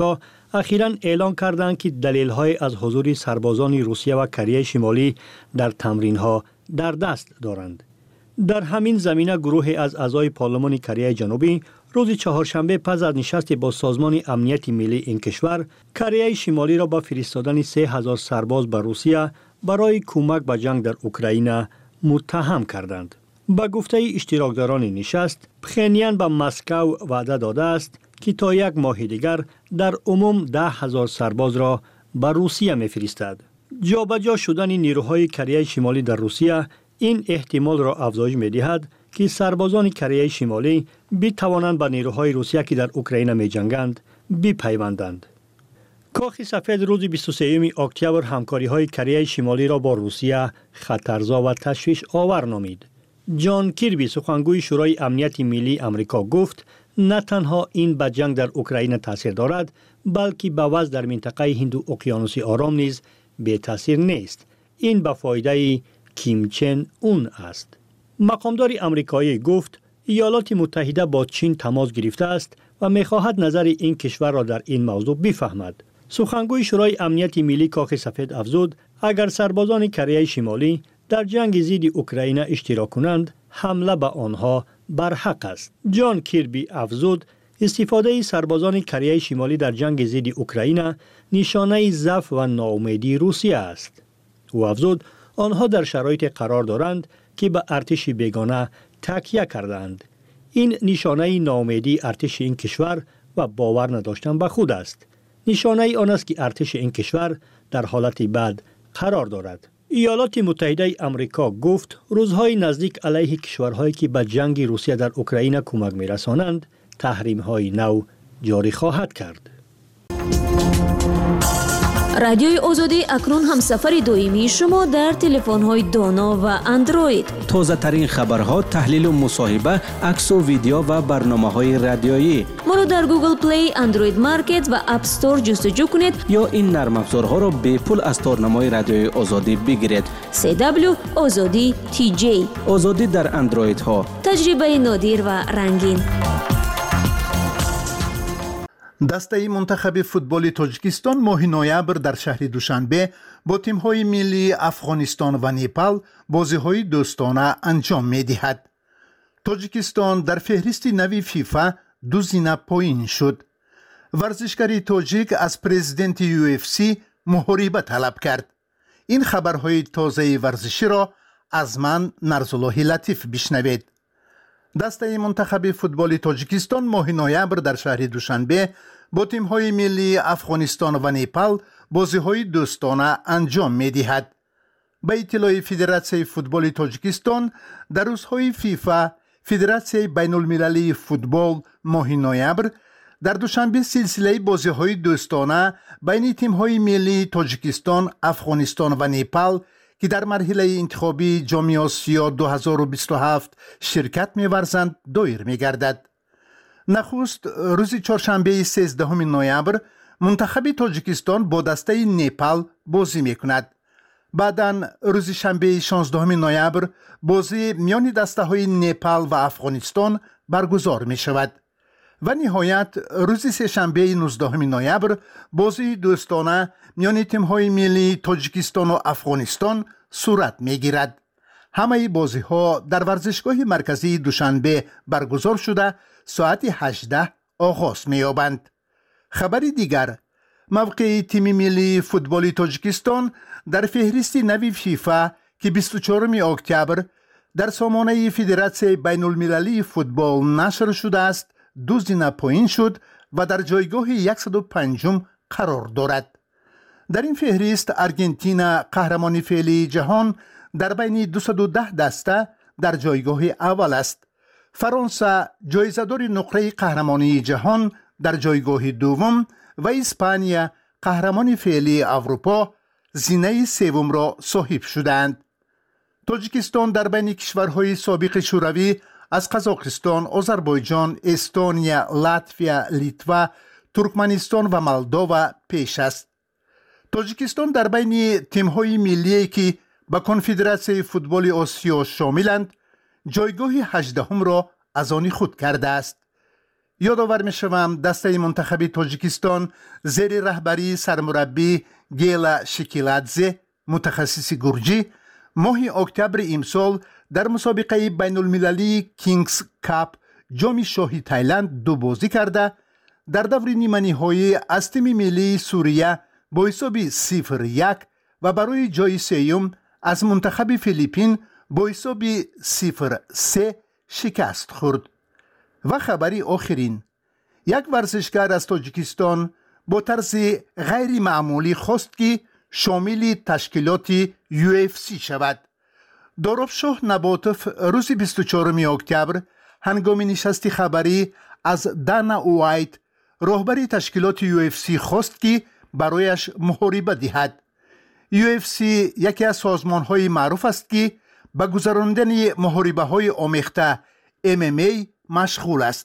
اخیراً اعلان کردند که دلیل‌های از حضور سربازان روسیه و کره شمالی در تمرین‌ها در دست دارند. در همین زمینه گروهی از اعضای پارلمان کره جنوبی روز چهارشنبه پس از نشست با سازمان امنیت ملی این کشور، کره شمالی را با فرستادن سه هزار سرباز به روسیه برای کمک به جنگ در اوکراین متهم کردند. با گفته اشتراکداران نشست، پخنیان به مسکو وعده داده است که تا یک ماه دیگر در عموم ده هزار سرباز را به روسیه می‌فرستد. جابجا شدن نیروهای کره شمالی در روسیه این احتمال را افزایش می‌دهد که سربازان کره شمالی بتوانند به نیروهای روسیه که در اوکراین می‌جنگند بپیوندند. کاخ سفید روز بیست و سوم اکتبر همکاری‌های کره شمالی را با روسیه خطرزا و تشویش آور نامید. جان کیربی سخنگوی شورای امنیت ملی آمریکا گفت نه تنها این به جنگ در اوکراین تاثیر دارد، بلکه به وضع در منطقه هند اقیانوس آرام نیز بی تاثیر نیست. این به فایده کیم چن اون است. مقامدار آمریکایی گفت ایالات متحده با چین تماس گرفته است و می‌خواهد نظر این کشور را در این موضوع بفهمد. سخنگوی شورای امنیت ملی کاخ سفید افزود اگر سربازان کره شمالی در جنگ ضد اوکراین اشتراک کنند، حمله به آنها برحق است. جان کیربی افزود استفاده سربازان کره شمالی در جنگ ضد اوکراین نشانه ضعف و ناامیدی روسیه است. او افزود آنها در شرایط قرار دارند که به ارتش بیگانه تکیه کردند. این نشانه ناامیدی ارتش این کشور و باور نداشتن به خود است. نشانه آن است که ارتش این کشور در حالت بد قرار دارد. ایالات متحده آمریکا گفت روزهای نزدیک علیه کشورهایی که به جنگ روسیه در اوکراین کمک می‌رسانند تحریم‌های نو جاری خواهد کرد. رادیوی آزادی اکنون هم سفر دویمی شما در تلفن‌های دانا و اندروید. تازه ترین خبرها، تحلیل و مصاحبه، عکس و ویدیو و برنامه‌های رادیویی. ما رو در گوگل پلی، اندروید مارکت و اپ استور جستجو کنید یا این نرم افزارها را به پول از تارنمای رادیوی آزادی بگیرید. سی دبلیو آزادی تی جی. آزادی در اندروید ها. تجربه نادر و رنگین. دسته منتخب فوتبال تاجیکستان ماه نوامبر در شهر دوشنبه با تیم‌های ملی افغانستان و نیپال بازی‌های دوستانه انجام می‌دهد. تاجیکستان در فهرست نوی فیفا دو زینه پایین شد. ورزشکاری تاجیک از پرزیدنت یو اف سی محاربه طلب کرد. این خبرهای تازه ورزشی را از من نرزالله لطیف بشنوید. دسته منتخب فوتبال تاجیکستان ماه نوامبر در شهر دوشنبه با تیم‌های ملی افغانستان و نیپال بازی‌های دوستانه انجام می‌دهد. به اطلاع فدراسیون فوتبال تاجیکستان در روزهای فیفا، فدراسیون بین‌المللی فوتبال ماه نوامبر در دوشنبه سلسله بازی‌های دوستانه بین تیم‌های ملی تاجیکستان، افغانستان و نیپال که در مرحله انتخابی جام آسیا دو هزار و بیست و هفت شرکت می‌ورزند دایر می‌گردد. نخست روز چهارشنبه سیزدهم نوامبر منتخب تاجیکستان با دسته نیپال بازی می‌کند. بعداً روز شنبه شانزدهم نوامبر بازی میان دسته‌های نیپال و افغانستان برگزار می‌شود. و نهایت روز سه‌شنبه نوزدهم نوامبر بازی دوستانه میان تیم‌های ملی تاجیکستان و افغانستان صورت می‌گیرد. همه بازی‌ها در ورزشگاه مرکزی دوشنبه برگزار شده ساعت هجده آغاز می‌یابند. خبری دیگر، موقع تیم ملی فوتبال تاجیکستان در فهرست نوی فیفا که بیست و چهارم اکتبر در سامانه فدراسیون بین‌المللی فوتبال نشر شده است دو زینه پایین شد و در جایگاه صد و پنجم قرار دارد. در این فهرست آرژانتین قهرمان فعلی جهان در بین دویست و ده دسته در جایگاه اول است. فرانسه جایزه‌دار نقره قهرمانی جهان در جایگاه دوم و اسپانیا قهرمان فعلی اروپا زینه سوم را صاحب شدند. تاجیکستان در بین کشورهای سابق شوروی از قزاقستان، آذربایجان، استونیا، لاتویا، لیتوا، ترکمنستان و مولداوا پیش است. تاجیکستان در بین تیم‌های ملی که به کنفدراسیون فوتبال آسیا شاملند، جایگاه هجدهم را از آن خود کرده است. یادآور می‌شوم دسته منتخبی تاجیکستان زیر رهبری سرمربی گیلا شکیلادزه متخصص گرجی ماه اکتبر امسال در مسابقه بین المللی کینگز کاپ جام شاهی تایلند دو بازی کرده در دور نیمه نهایی از تیم ملی سوریه با حساب صفر یک و برای جای سوم از منتخب فیلیپین با حساب صفر سه شکست خورد. و خبری آخرین، یک ورزشکار از تاجیکستان با طرز غیر معمولی خواست که شامل تشکیلات یو اف سی شود. دارابشاه نباتوف روز بیست و چهارم اکتبر هنگام نشست خبری از دانا وایت راهبر تشکیلات یو اف سی خواست که برایش محاربه دهد. یو اف سی یکی از سازمان‌های معروف است که به گذراندن محاربه‌های آمیخته ام ام ای مشغول است.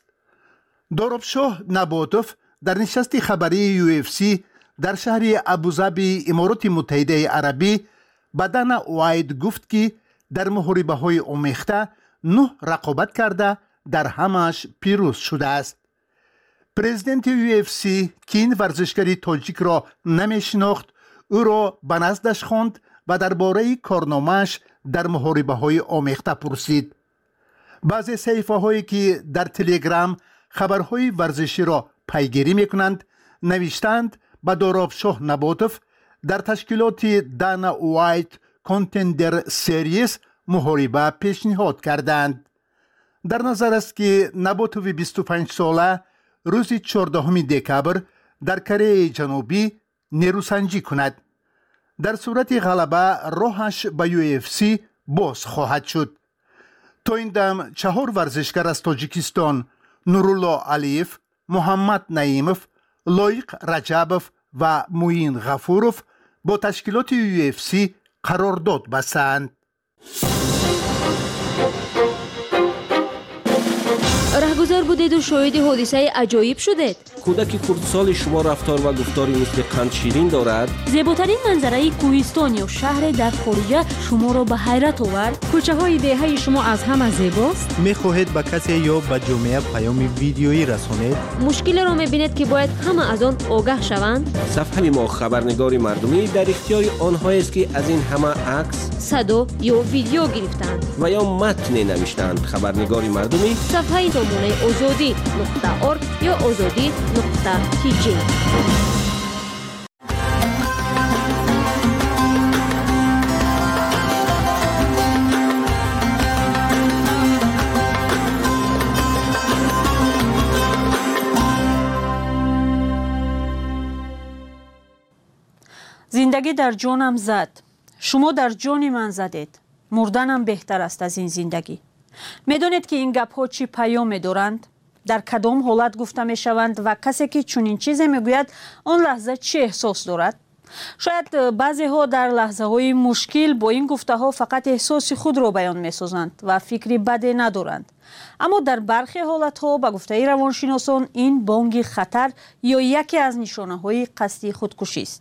دارابشاه نباتوف در نشست خبری یو اف سی در شهر ابوظبی امارات متحده عربی به دانا وایت گفت که در محاربه‌های آمیخته نه رقابت کرده در همش پیروز شده است. پرزیدنت یو اف سی که این ورزشکاری تاجیک را نمی‌شناخت او را به نزدش خواند و درباره کارنامه‌اش در محاربه‌های آمیخته پرسید. بعضی صحیفه‌هایی که در تلگرام خبرهای ورزشی را پیگیری می‌کنند نوشتند به دارابشاه نباتوف در تشکیلات دانا وایت کانتندر سریز محاربه پیشنهاد کردند. در نظر است که نباتوف بیست و پنج ساله روز چهاردهم دکبر در کره جنوبی نیروسنجی کند. در صورت غلبه راهش به یو اف سی باز خواهد شد. تا این دم چهار ورزشکار از تاجیکستان نورالله علیف، محمد نعیموف، لایق رجبوف و موین غفوروف با تشکیلات یو اف سی قرارداد بستند. رهگذر بودید و شاهد حادثه عجایب شدید. کودک خردسال شما رفتار و گفتاری مثل قند شیرین دارد. زیباترین منظره کوهستان یا شهر در خارج شما را به حیرت آورد. کوچه های دهه شما از همه زیباست. میخواهید به کسی یا به جامعه پیام ویدیویی رسانید؟ مشکل را میبینید که باید همه از آن آگاه شوند. صفحه ما خبرنگار مردمی در اختیار آنهایی است که از این همه عکس، صدا یا ویدیو گرفتند و یا متن نوشتند. خبرنگار مردمی صفحه نمونه آزادی نقطه ارگ یا آزادی نقطه تی جی. زندگی در جانم زد. شما در جان من زدید. مردنم بهتر است از این زندگی. میدونید که این گپ ها چی پیام دارند؟ در کدام حالت گفته می شوند و کسی که چنین چیزی میگوید آن لحظه چه احساس دارد؟ شاید بعضی ها در لحظه های مشکل با این گفته ها فقط احساس خود را بیان می سازند و فکری بدی ندارند. اما در برخی حالت ها به گفته روانشناسان این بانگ خطر یا یکی از نشانه های قصدی خودکشی است.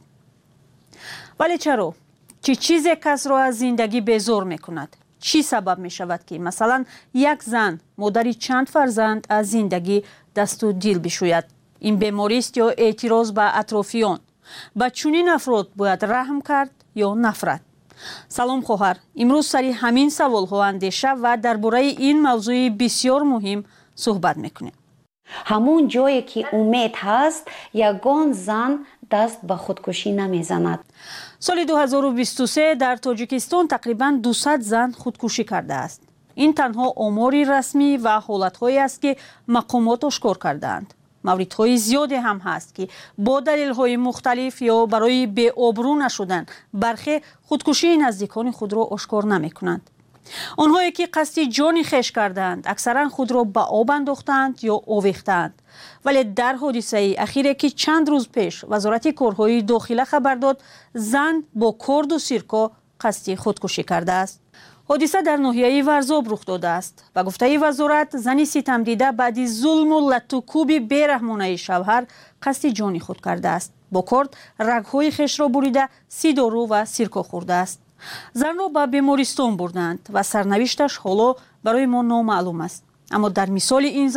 ولی چرا؟ چه چیزی کس را از زندگی بیزار می کند؟ چی سبب می شود که مثلا یک زن مادری چند فرزند از زندگی دست و دل بشوید؟ این بیماری است یا اعتراض به اطرافیان؟ به چنین افراد باید رحم کرد یا نفرت؟ سلام خواهر، امروز سری همین سوال ها اندیشه و درباره این موضوع بسیار مهم صحبت میکنیم. همون جایی که امید هست یگان زن دست به خودکشی نمیزند. سال دو هزار و بیست و سه در تاجیکستان تقریباً دویست زن خودکشی کرده است. این تنها آماری رسمی و حالت‌هایی است که مقامات اشکار کردند. موردهای زیادی هم هست که با دلیل‌های مختلف یا برای بی‌آبرو نشدن برخی خودکشی نزدیکان خود را اشکار نمی‌کنند. آنهایی که قصد جان خویش کردند اکثرا خود را به آب انداختند یا آویختند. ولی در حادثه اخیری که چند روز پیش وزارت کارهای داخله خبر داد زن با کرد و سیرکا قصد خودکشی کرده است. حادثه در ناحیه ورزاب رخ داده است. به گفته وزارت زنی ستم دیده بعد ظلم و لطوکوب بیرحمانه شوهر قصد جان خود کرده است. با کرد رگ‌های خویش را بریده سی دارو و سیرکا خورده است. زن را به بیمارستان بردند و سرنوشتش حالا برای ما نامعلوم است. اما در مثال این زن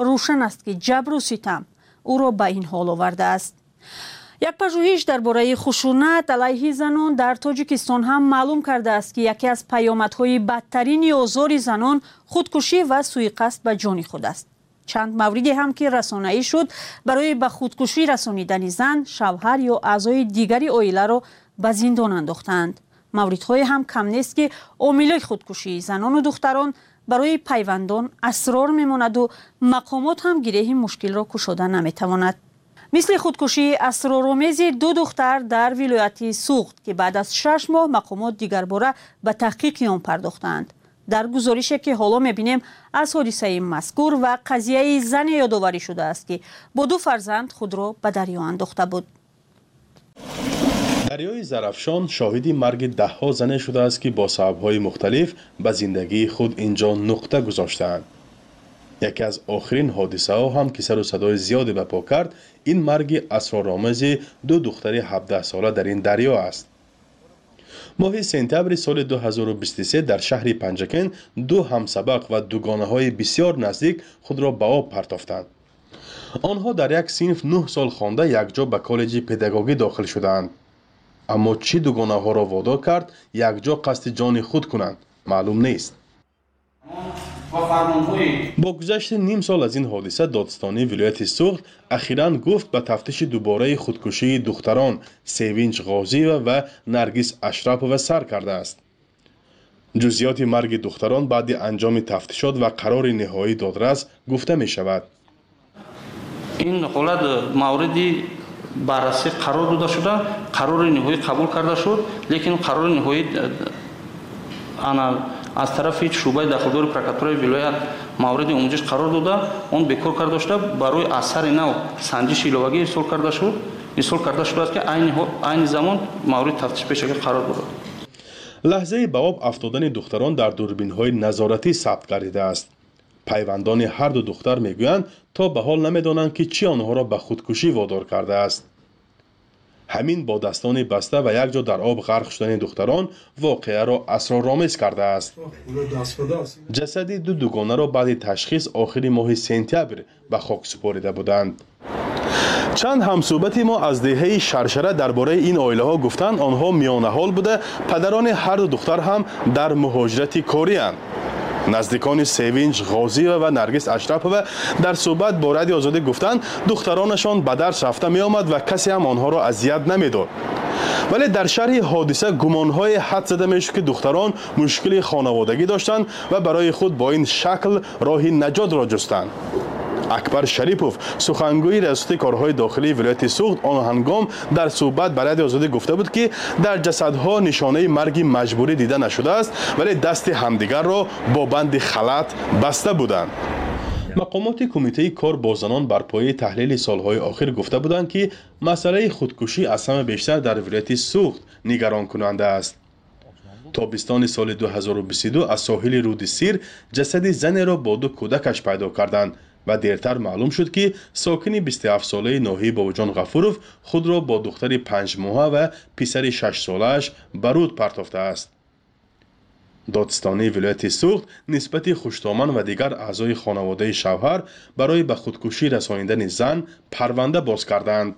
روشن است که جبر و ستم او را به این حال آورده است. یک پژوهش درباره خشونت علیه زنان در تاجیکستان هم معلوم کرده است که یکی از پیامدهای بدترین آزار زنان خودکشی و سوءقصد به جان خود است. چند موردی هم که رسانه‌ای شد برای به خودکشی رسانیدن زن، شوهر یا اعضای دیگری عائله را به زندان انداختند. موردهای هم کم نیست که عامل خودکشی زنان و دختران برای پیوندان اسرار میماند و مقامات هم گره مشکل را گشوده نمیتواند. مثل خودکشی اسرارآمیز دو دختر در ولایت سوخت که بعد از شش ماه مقامات دیگر باره به تحقیق آن پرداختند. در گزارشی که حالا میبینیم از حادثه مذکور و قضیه زن یادآوری شده است که با دو فرزند خود را به دریا انداخته بود. دریای زرافشان شاهدی مرگ ده ها زن شده است که با سبب‌های مختلف به زندگی خود اینجا نقطه گذاشتند. یکی از آخرین حادثه ها هم که سر و صدای زیادی برپا کرد این مرگ اسرارآمیز دو دختر هفده ساله در این دریا است. ماه سپتامبر سال دو هزار و بیست و سه در شهر پنجکن دو همسبق و دوگانه های بسیار نزدیک خود را به آب پرتافتند. آنها در یک صنف نه سال خوانده یکجا به کالج پداگوژی داخل شدند. اما چی دوگانه ها را وادار کرد یکجا قصد جان خود کنند معلوم نیست. با گذشت نیم سال از این حادثه دادستانی ولایت سوخت اخیراً گفت به تفتیش دوباره خودکشی دختران سیوینج غازی و نرگس اشرفووا سر کرده است. جزئیات مرگ دختران بعد انجام تفتیشات و قرار نهایی دادرس گفته می شود. این حالت موردی بررسی قرار داده شده، قرار نهایی قبول کرده شد، لیکن قرار نهایی انا از طرف شعبه داخلدار پرکاتور ولایت مورد آموزش قرار داده اون بکار کرده شده برای اثر نو سنجش ایلوگی ارسال کرده شد ارسال کرده شده است که عین عین زمان مورد تفتیش پیش قرار داده. لحظه به آب افتادن دختران در دوربین های نظارتی ثبت گردیده است. پیوندان هر دو دختر میگویند تا به حال نمیدانند که چی آنها را به خودکشی وادار کرده است. همین با دستان بسته و یک جا در آب غرق شدن دختران واقعه را اسرارآمیز کرده است. جسد دو دوگانه را بعد تشخیص آخر ماه سپتامبر به خاک سپرده بودند. چند همصحبت ما از دهه شرشره درباره این عائله ها گفتند آنها میانه حال بوده پدران هر دو دختر هم در مهاجرت کاری اند. نزدیکان سیوینج غازی و نرگس اشرفووا در صحبت با رادیو آزادی گفتند دخترانشان به درس رفته می آمد و کسی هم آنها را اذیت نمیداد. ولی در شرح حادثه گمانهای حد زده می شد که دختران مشکل خانوادگی داشتند و برای خود با این شکل راه نجات را جستند. اکبر شریپوف سخنگوی ریاست کارهای داخلی ولایت سوخت آن هنگام در صحبت با رادیو آزادی گفته بود که در جسدها نشانه مرگ مجبوری دیده نشده است ولی دست همدیگر را با بند خلط بسته بودند. مقامات کمیته کار با زنان بر پایه تحلیل سالهای آخر گفته بودند که مسئله خودکشی از همه بیشتر در ولایت سوخت نگران کننده است. تابستان سال دو هزار و بیست و دو از ساحل رود سیر جسد زن را با دو کودکش پیدا کردند و دیرتر معلوم شد که ساکن بیست و هفت ساله ناهی باباجان غفوروف خود را با دختر پنج ماهه و پسر شش ساله‌اش به رود پرتافته است. دادستانی ولایت سوخت نسبت خوشتامن و دیگر اعضای خانواده شوهر برای به خودکشی رسانیدن زن پرونده باز کردند.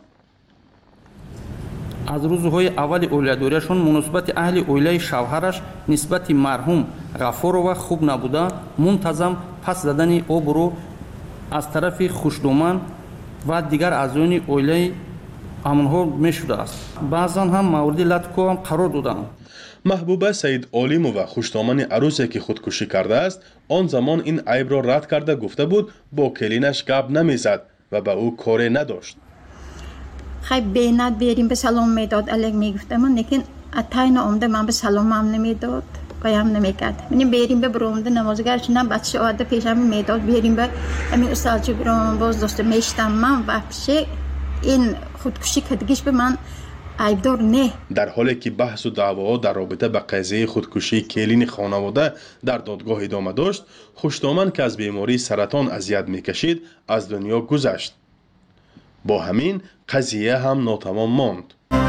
از روزهای اول اولیاداریشون مناسبت اهل اولیای شوهرش نسبت مرحوم غفورووا خوب نبوده، منتظم پس زدن آب رو از طرف خوشدامن و دیگر اعضای اولیای همونها می شده است. بعضا هم مورد لطکو هم قرار دادند. محبوبه سید علیمووا خوشدامن عروسی که خودکشی کرده است آن زمان این عیب را رد کرده گفته بود با کلینش گپ نمیزد و به او کاری نداشت. خیلی بینت بیاریم به سلام میداد الگ میگفتم لیکن اتاین آمده من به سلام هم نمیداد و هم نمیکرد. منیم بیاریم به برامده نمازگرش نه بچه آده پیشم میداد بیاریم به همین استاد برام باز داشته میشتم من وحشه این خودکشی کردگیش به من عیبدار نه. در حالی که بحث و دعواها در رابطه با قضیه خودکشی کلین خانواده در دادگاه ادامه داشت، خوشدامن که از بیماری سرطان اذیت میکشید از دنیا گذشت. با همین قضیه هم ناتمام ماند.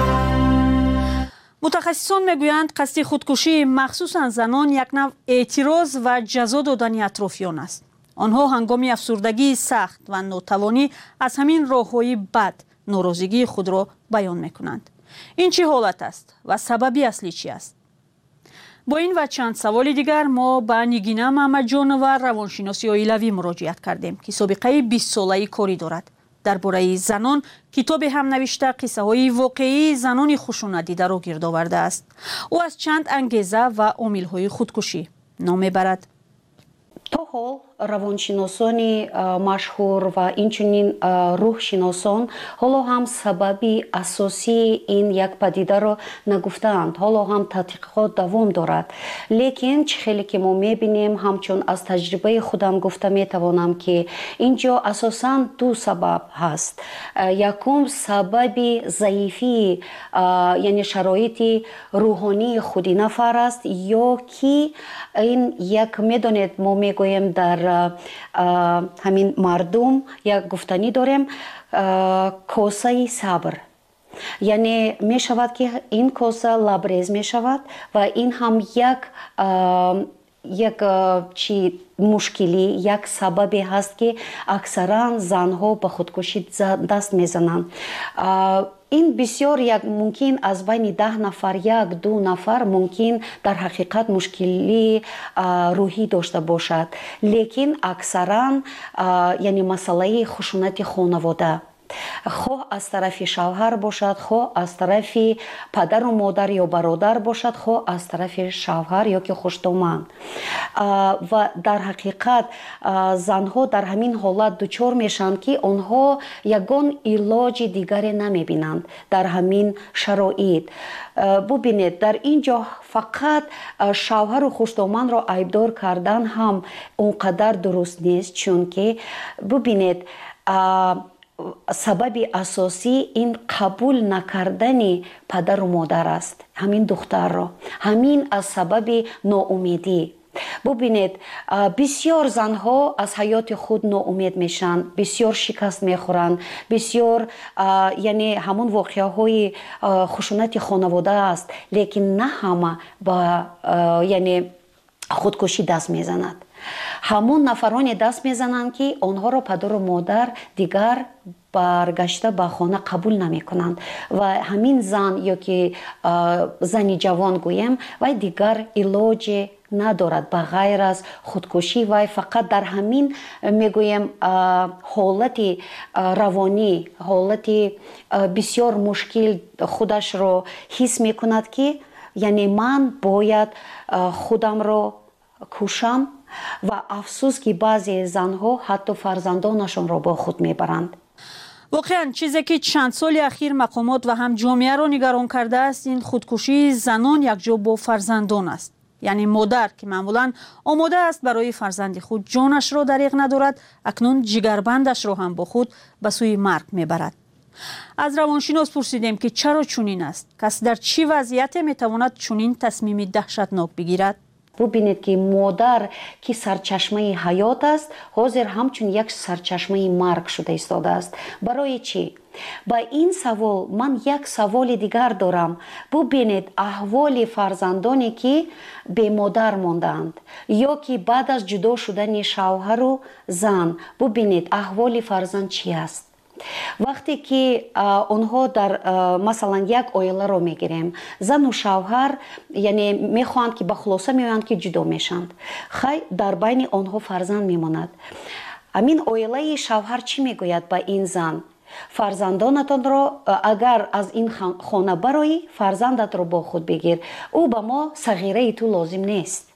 متخصصان میگویند قصد خودکشی مخصوصا زنان یک نوع اعتراض و جزا دادن اطرافیان است. آنها هنگام افسردگی سخت و ناتوانی از همین راه‌های بد ناراضگی خود را بیان می‌کنند. این چه حالت است و سببی اصلی چی است؟ با این و چند سوال دیگر ما به نگینه محمد جان و روانشناسی عائلوی مراجعت کردیم که سابقه بیست ساله‌ای کاری دارد. درباره زنان کتاب هم نوشته قصه های واقعی زنان خشونت دیده را گرد آورده است. او از چند انگیزه و عامل های خودکشی نام میبرد. تا حال روانشناسان مشهور و اینچنین روحشناسان حالا هم سببی اساسی این یک پدیده را نگفتند. حالا هم تحقیقات دوام دارد. لیکن چه خیلی که ما میبینیم همچون از تجربه خودم گفته میتوانم که اینجا اساساً دو سبب هست. یکم سببی ضعیفی یعنی شرایط روحانی خودی نفر است یا که این یک میدونید ما میگویم در همین مردم یک گفتنی داریم کوسه صبر، یعنی می شود که این کوسه لبریز می شود و این هم یک یک چی مشکلی یک سببی هست که اکثرا زنها به خودکشی دست میزنند. این بسیار یک ممکن از بین ده نفر یک دو نفر ممکن در حقیقت مشکلی روحی داشته باشد، لیکن اکثرا یعنی مسئله خشونت خانواده خواه از طرف شوهر باشد، خواه از طرف پدر و مادر یا برادر باشد، خواه از طرف شوهر یا که خوشدامن. و در حقیقت زنها در همین حالت دچار میشن که آنها یگان علاج دیگری نمیبینند در همین شرایط. ببینید در اینجا فقط شوهر و خوشدامن را عیبدار کردن هم اونقدر درست نیست، چون که ببینید سبب اساسی این قبول نکردن پدر و مادر است، همین دختر را، همین از سبب ناامیدی. ببینید بسیار زنها از حیات خود ناامید میشن، بسیار شکست میخورن، بسیار یعنی همون واقعه های خشونت خانواده است، لیکن نه همه با یعنی خودکشی دست میزند. همون نفرانی دست میزنند که آنها را پدر و مادر دیگر برگشته به خانه قبول نمی کنند و همین زن یا که زنی جوان گویم و دیگر علاج ندارد به غیر از خودکشی و فقط در همین میگویم حالت روانی، حالت بسیار مشکل خودش را حس میکند که یعنی من باید خودم را کشم و افسوس که بعضی زنها حتی فرزندانشان را با خود میبرند. واقعا چیزی که چند سال اخیر مقامات و هم جامعه را نگران کرده است این خودکشی زنان یکجا با فرزندان است. یعنی مادر که معمولا آماده است برای فرزند خود جانش را دریغ ندارد، اکنون جگربندش را هم با خود به سوی مرگ میبرد. از روانشناس پرسیدیم که چرا چنین است؟ کس در چی وضعیت میتواند چنین تصمیم دهشتناک بگیرد؟ ببینید که مادر که سرچشمه حیات است حاضر همچون یک سرچشمه مرگ شده ایستاده است. برای چی؟ با این سوال من یک سوال دیگر دارم. ببینید احوال فرزندانی که به مادر ماندند یا که بعد از جدا شدن شوهر و زن، ببینید احوال فرزند چی است؟ وقتی که آنها در مثلا یک عائله رو میگیریم، زن و شوهر یعنی میخواهند که به خلاصه میآیند که جدا میشند، خیلی در بین آنها فرزند میماند. همین عائله شوهر چی میگوید به این زن؟ فرزندانتان را اگر از این خانه برایی فرزندت را با خود بگیر، او به ما صغیره تو لازم نیست.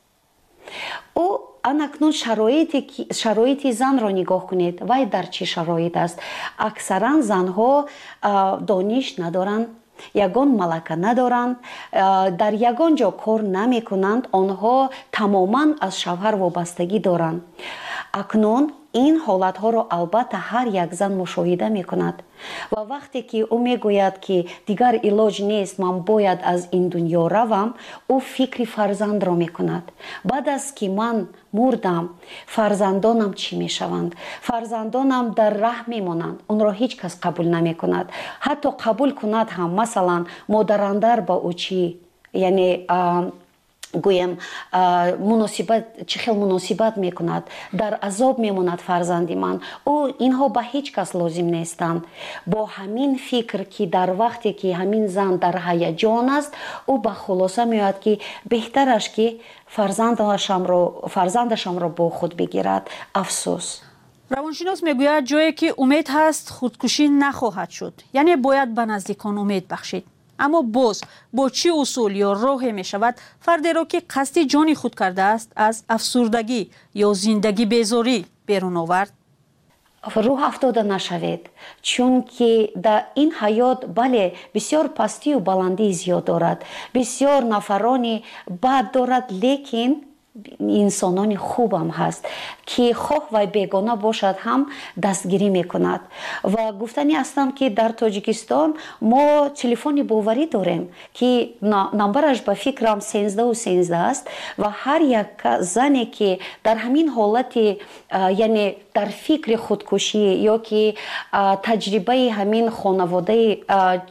او اکنون شرایطی شرایط زن را نگاه کنید و در چه شرایط است. اکثرا زنها دانش ندارند، یگان ملکه ندارند، در یگان جا کار نمی کنند، آنها تماما از شوهر وابستگی دارند. اکنون این حالت ها را البته هر یک زن مشاهده می کند و وقتی که او می گوید که دیگر علاج نیست، من باید از این دنیا روم، او فکر فرزند را می کند. بعد از که من مردم فرزندانم چی می شوند؟ فرزندانم در ره می مانند، اون را هیچ کس قبول نمی کند. حتی قبول کند هم مثلا مادراندر با او چی یعنی گویم مناسبت چه خیلی مناسبت میکند در عذاب میموند فرزندی من او اینها به هیچ کس لازم نیستند با همین فکر که در وقتی که همین زن در هیجان است او به خلاصه میاد که بهترش که فرزندشم رو فرزندشم رو با خود بگیرد. افسوس. روانشناس میگوید جایی که امید هست خودکشی نخواهد شد، یعنی باید به نزدیکان امید بخشید. اما باز با چه اصول یا راهی می شود فردی را که قصد جان خود کرده است از افسردگی یا زندگی بیزاری بیرون آورد؟ روح افتاده نشوید، چون که در این حیات بله بسیار پستی و بلندی زیاد دارد، بسیار نفرانی بد دارد، لیکن انسانان خوب هم هست که خواه و بیگانه باشد هم دستگیری میکند. و گفتنی هستم که در تاجیکستان ما تلفن باوری داریم که نمبرش به فکرم سیزده و سیزده است و هر یک زنی که در همین حالت یعنی در فکر خودکشی یا که تجربه همین خانواده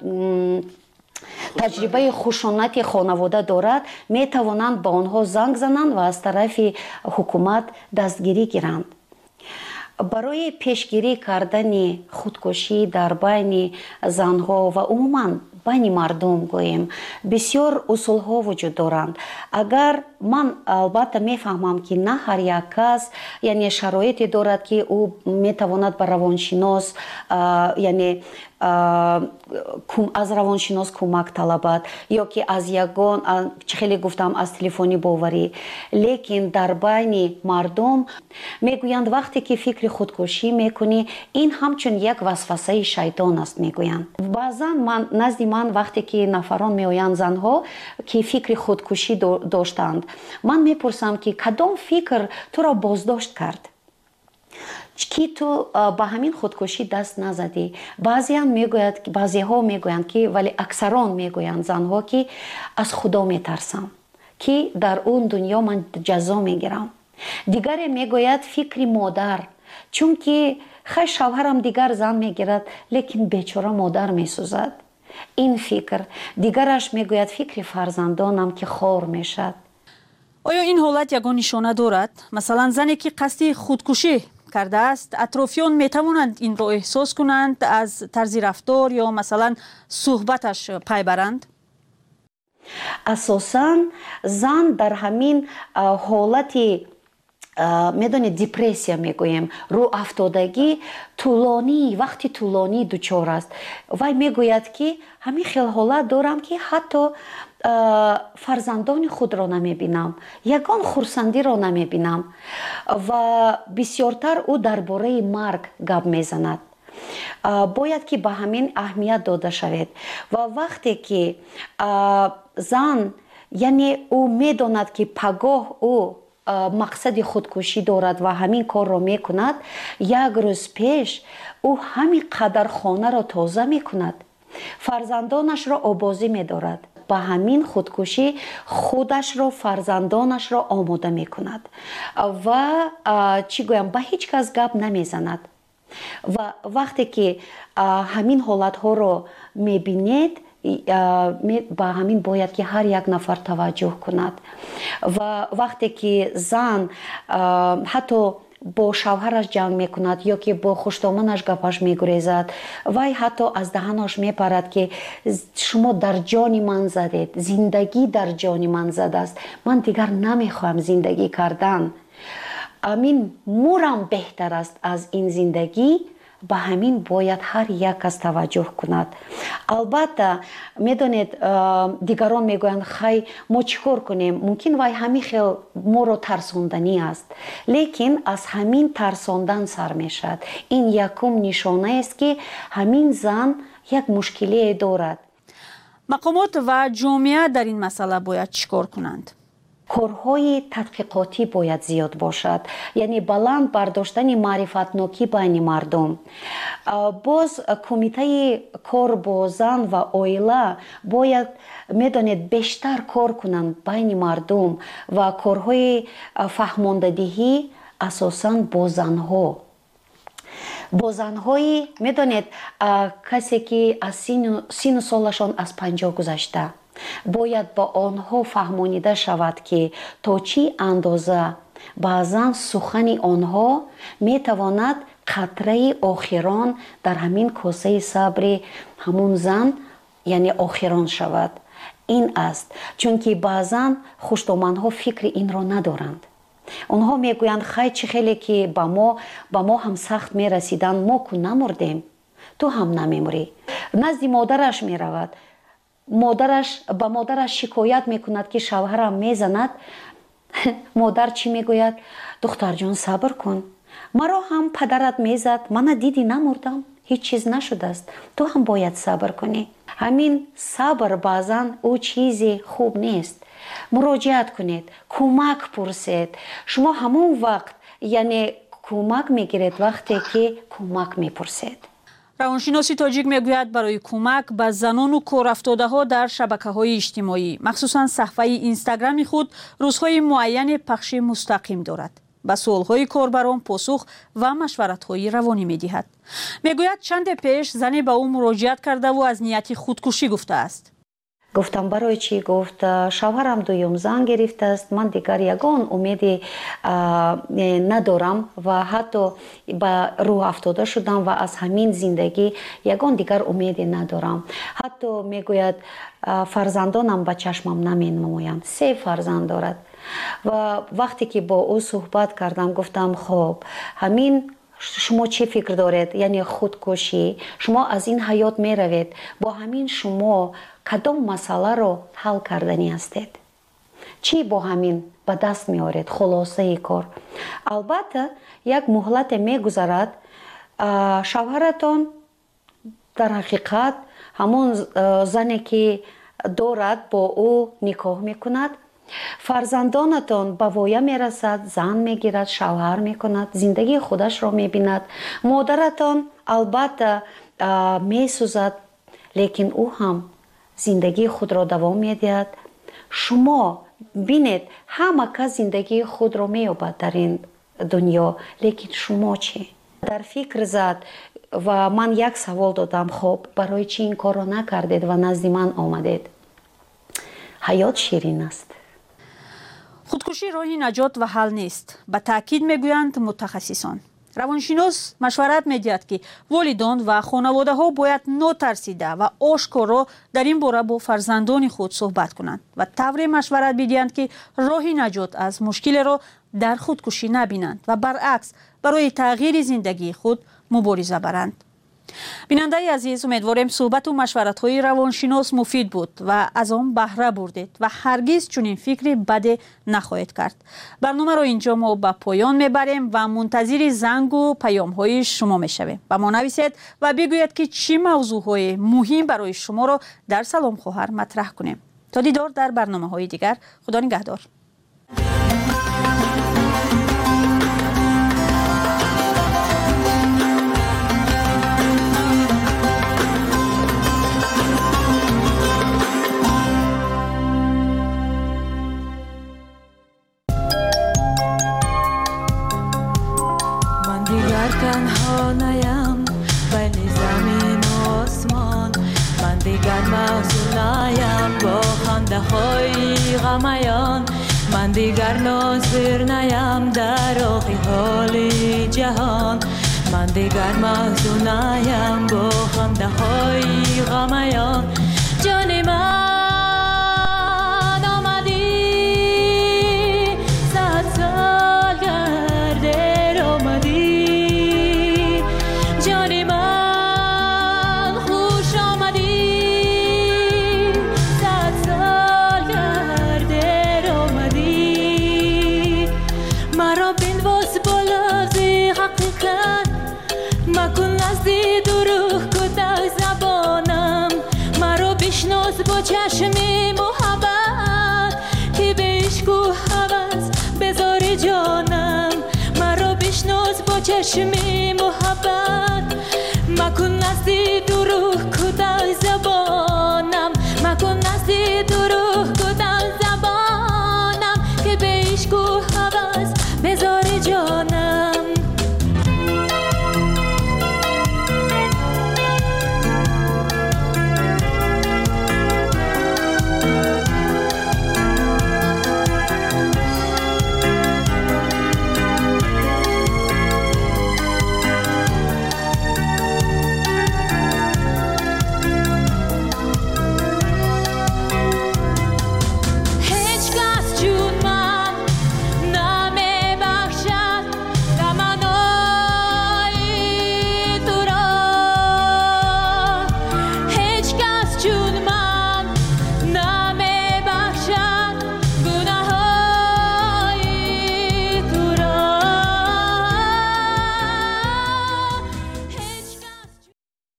تجربه خشونت خانواده دارد می توانند با آنها زنگ زنند و از طرف حکومت دستگیری گیرند. برای پیشگیری کردن خودکشی در بین زنها و عموما بین مردم گوییم بسیار اصول ها وجود دارند. اگر من البته میفهمم که نه هر یک کس یعنی شرایطی دارد که او میتواند به روانشناس یعنی از روانشناس کمک طلبد یا که از یگان خیلی گفتم از تلفنی باوری، لیکن در بین مردم میگویند وقتی که فکر خودکشی میکنی این همچون یک وسوسه شیطان است میگویند. بعضا من نزد من وقتی که نفران میآیند زنها که فکر خودکشی داشتند من میپرسم که کدام فکر تو را بازداشت کرد که تو با همین خودکشی دست نزدی؟ بعضی هم میگوید بعضی ها میگویند که ولی اکثران میگویند زنها که از خدا میترسم که در اون دنیا من جزا میگیرم. دیگری میگوید فکر مادر، چون که خیلی شوهرم دیگر زن میگیرد لیکن بیچاره مادر میسوزد. این فکر. دیگرش میگوید فکر فرزندانم که خار میشد. آیا این حالت یگان نشانه دارد؟ مثلا زنی که قصد خودکشی کرده است اطرافیان میتوانند این را احساس کنند از طرز رفتار یا مثلا صحبتش پی برند؟ اساساً زن در همین حالتی میدونید دپرسیا میگویم رو افتادگی طولانی وقتی طولانی دچار است. وای میگوید که همین خیلی حالت دارم که حتی فرزندان خود را نمیبینم، یگان خورسندی را نمیبینم و بسیارتر او درباره مرگ گپ میزند. باید که به همین اهمیت داده شود و وقتی که زن یعنی او میداند که پگاه او مقصد خودکشی دارد و همین کار را میکند، یک روز پیش او همین قدر خانه را تازه میکند، فرزندانش را آبازی میدارد، با همین خودکشی خودش را فرزندانش را آماده میکند و چی گویم به هیچ کس گپ نمیزند. و وقتی که همین حالت ها را میبینید با همین باید که هر یک نفر توجه کند و وقتی که زن حتی با شوهرش جنگ میکند یا که با خوشدامنش گپش میگریزد وای حتی از دهنش میپرد که شما در جان من زدید، زندگی در جان من زده است، من دیگر نمیخواهم زندگی کردن، امین مورم بهتر است از این زندگی. به همین باید هر یک کس توجه کند. البته میدونید دیگران میگویند خی ما چیکار کنیم، ممکن وای همین خیلی ما رو ترساندنی است، لیکن از همین ترساندن سر میشد. این یکم نشانه است که همین زن یک مشکلی دارد. مقامات و جامعه در این مسئله باید چیکار کنند؟ کارهای تحقیقاتی باید زیاد باشد، یعنی بلند برداشتن معرفتناکی بین مردم. باز کمیته کار با زن و عائله باید میدانید بیشتر کار کنند بین مردم و کارهای فهماندهی اساساً با زنها. با زنهایی میدانید کسی که از سین و سالشان از پنجاه گذشته бояд ба онҳо фаҳмонида шавад ки то чӣ андоза баъзан сухани онҳо метавонад қатраи охирон дар ҳамин косаи сабри ҳамун зан яъне охирон шавад. ин аст чунки баъзан хуштомандҳо фикри инро надоранд. онҳо мегӯянд хай чӣ хеле ки ба мо ба мо ҳам сахт мерасиданд, мо ку намурдем, ту ҳам намемурӣ. назди модараш меравад, модараш ба модараш шикоят мекунад ки шавҳарам мезанад. модар чӣ мегӯяд? духтарҷон сабр кун, маро ҳам падарат мезад, мана дидӣ намурдам, ҳеҷ чиз нашудааст, ту ҳам бояд сабр кунӣ. ҳамин сабр баъзан ӯ чизи хуб нест. муроҷиат кунед, кӯмак пурсед. шумо ҳамон вақт яъне кӯмак мегиред вақте ки кӯмак мепурсед. равоншиноси тоҷик мегӯяд барои кӯмак ба занону корафтодаҳо дар шабакаҳои иҷтимоӣ, махсусан саҳифаи инстаграми худ рӯзҳои муайяне пахши мустақим дорад. ба суолҳои корбарон посух ва машваратҳои равонӣ медиҳад. мегӯяд чанде пеш зане ба ӯ муроҷиат кардаву аз нияти худкушӣ гуфтааст. гуфтам барои чӣ? гуфт шавҳарам дуюм зан гирифтааст, ман дигар ягон умеди надорам ва ҳатто ба рӯҳ афтода шудам ва аз ҳамин зиндагӣ ягон дигар умеде надорам. ҳатто мегӯяд фарзандонам ба чашмам наменамоянд. се фарзанд дорад. ва вақте ки бо ӯ суҳбат кардам гуфтам хоб ҳамин шумо чӣ фикр доред, яъне худкушӣ, шумо аз ин ҳаёт меравед, бо ҳамин шумо кадом масъаларо ҳал кардани ҳастед? чӣ бо ҳамин ба даст меоред? хулосаи кор. албатта як муҳлате мегузарад, шавҳаратон дар ҳақиқат ҳамон зане ки дорад бо ӯ никоҳ мекунад. фарзандонатон ба воя мерасад, зан мегирад, шавҳар мекунад, зиндагии худашро мебинад. модаратон албатта месӯзад, лекин ӯ ҳам зиндагии худро давом медиҳад. шумо бинед ҳама кас зиндагии худро меёбад дар ин дунё, лекин шумо чӣ? дар фикр зад ва ман як савол додам, хоб барои чӣ ин корро накардед ва назди ман омадед? ҳаёт ширин аст. худкушӣ роҳи наҷот ва ҳал нест, ба таъкид мегӯянд мутахассисон. равоншинос машварат медиҳад ки волидон ва хонаводаҳо бояд нотарсида ва ошкоро дар ин бора бо фарзандони худ суҳбат кунанд ва тавре машварат бидиҳанд ки роҳи наҷот аз мушкилеро дар худкушӣ набинанд ва баръакс барои тағйири зиндагии худ мубориза баранд. бинандаи азиз, умедворем суҳбату машваратҳои равоншинос муфид буд ва аз он баҳра бурдед ва ҳаргиз чунин фикри баде нахоҳед кард. барномаро инҷо мо ба поён мебарем ва мунтазири зангу паёмҳои шумо мешавем. ба мо нависед ва бигӯед ки чӣ мавзӯъҳои муҳим барои шуморо дар Салом хоҳар матраҳ кунем. то дидор дар барномаҳои дигар. худо нигаҳдор. تنها نیم بین زمین و آسمان، من دیگر محزون نیم با خنده های غمیان، من دیگر ناظر نیم در راه حال جهان، من دیگر محزون نیم با خنده های غمیان. جان من آمدی صد سال گردر آمدی، با چشمی محبت که به عشق و هوس بذاری جانم، مرا بشناس با چشمی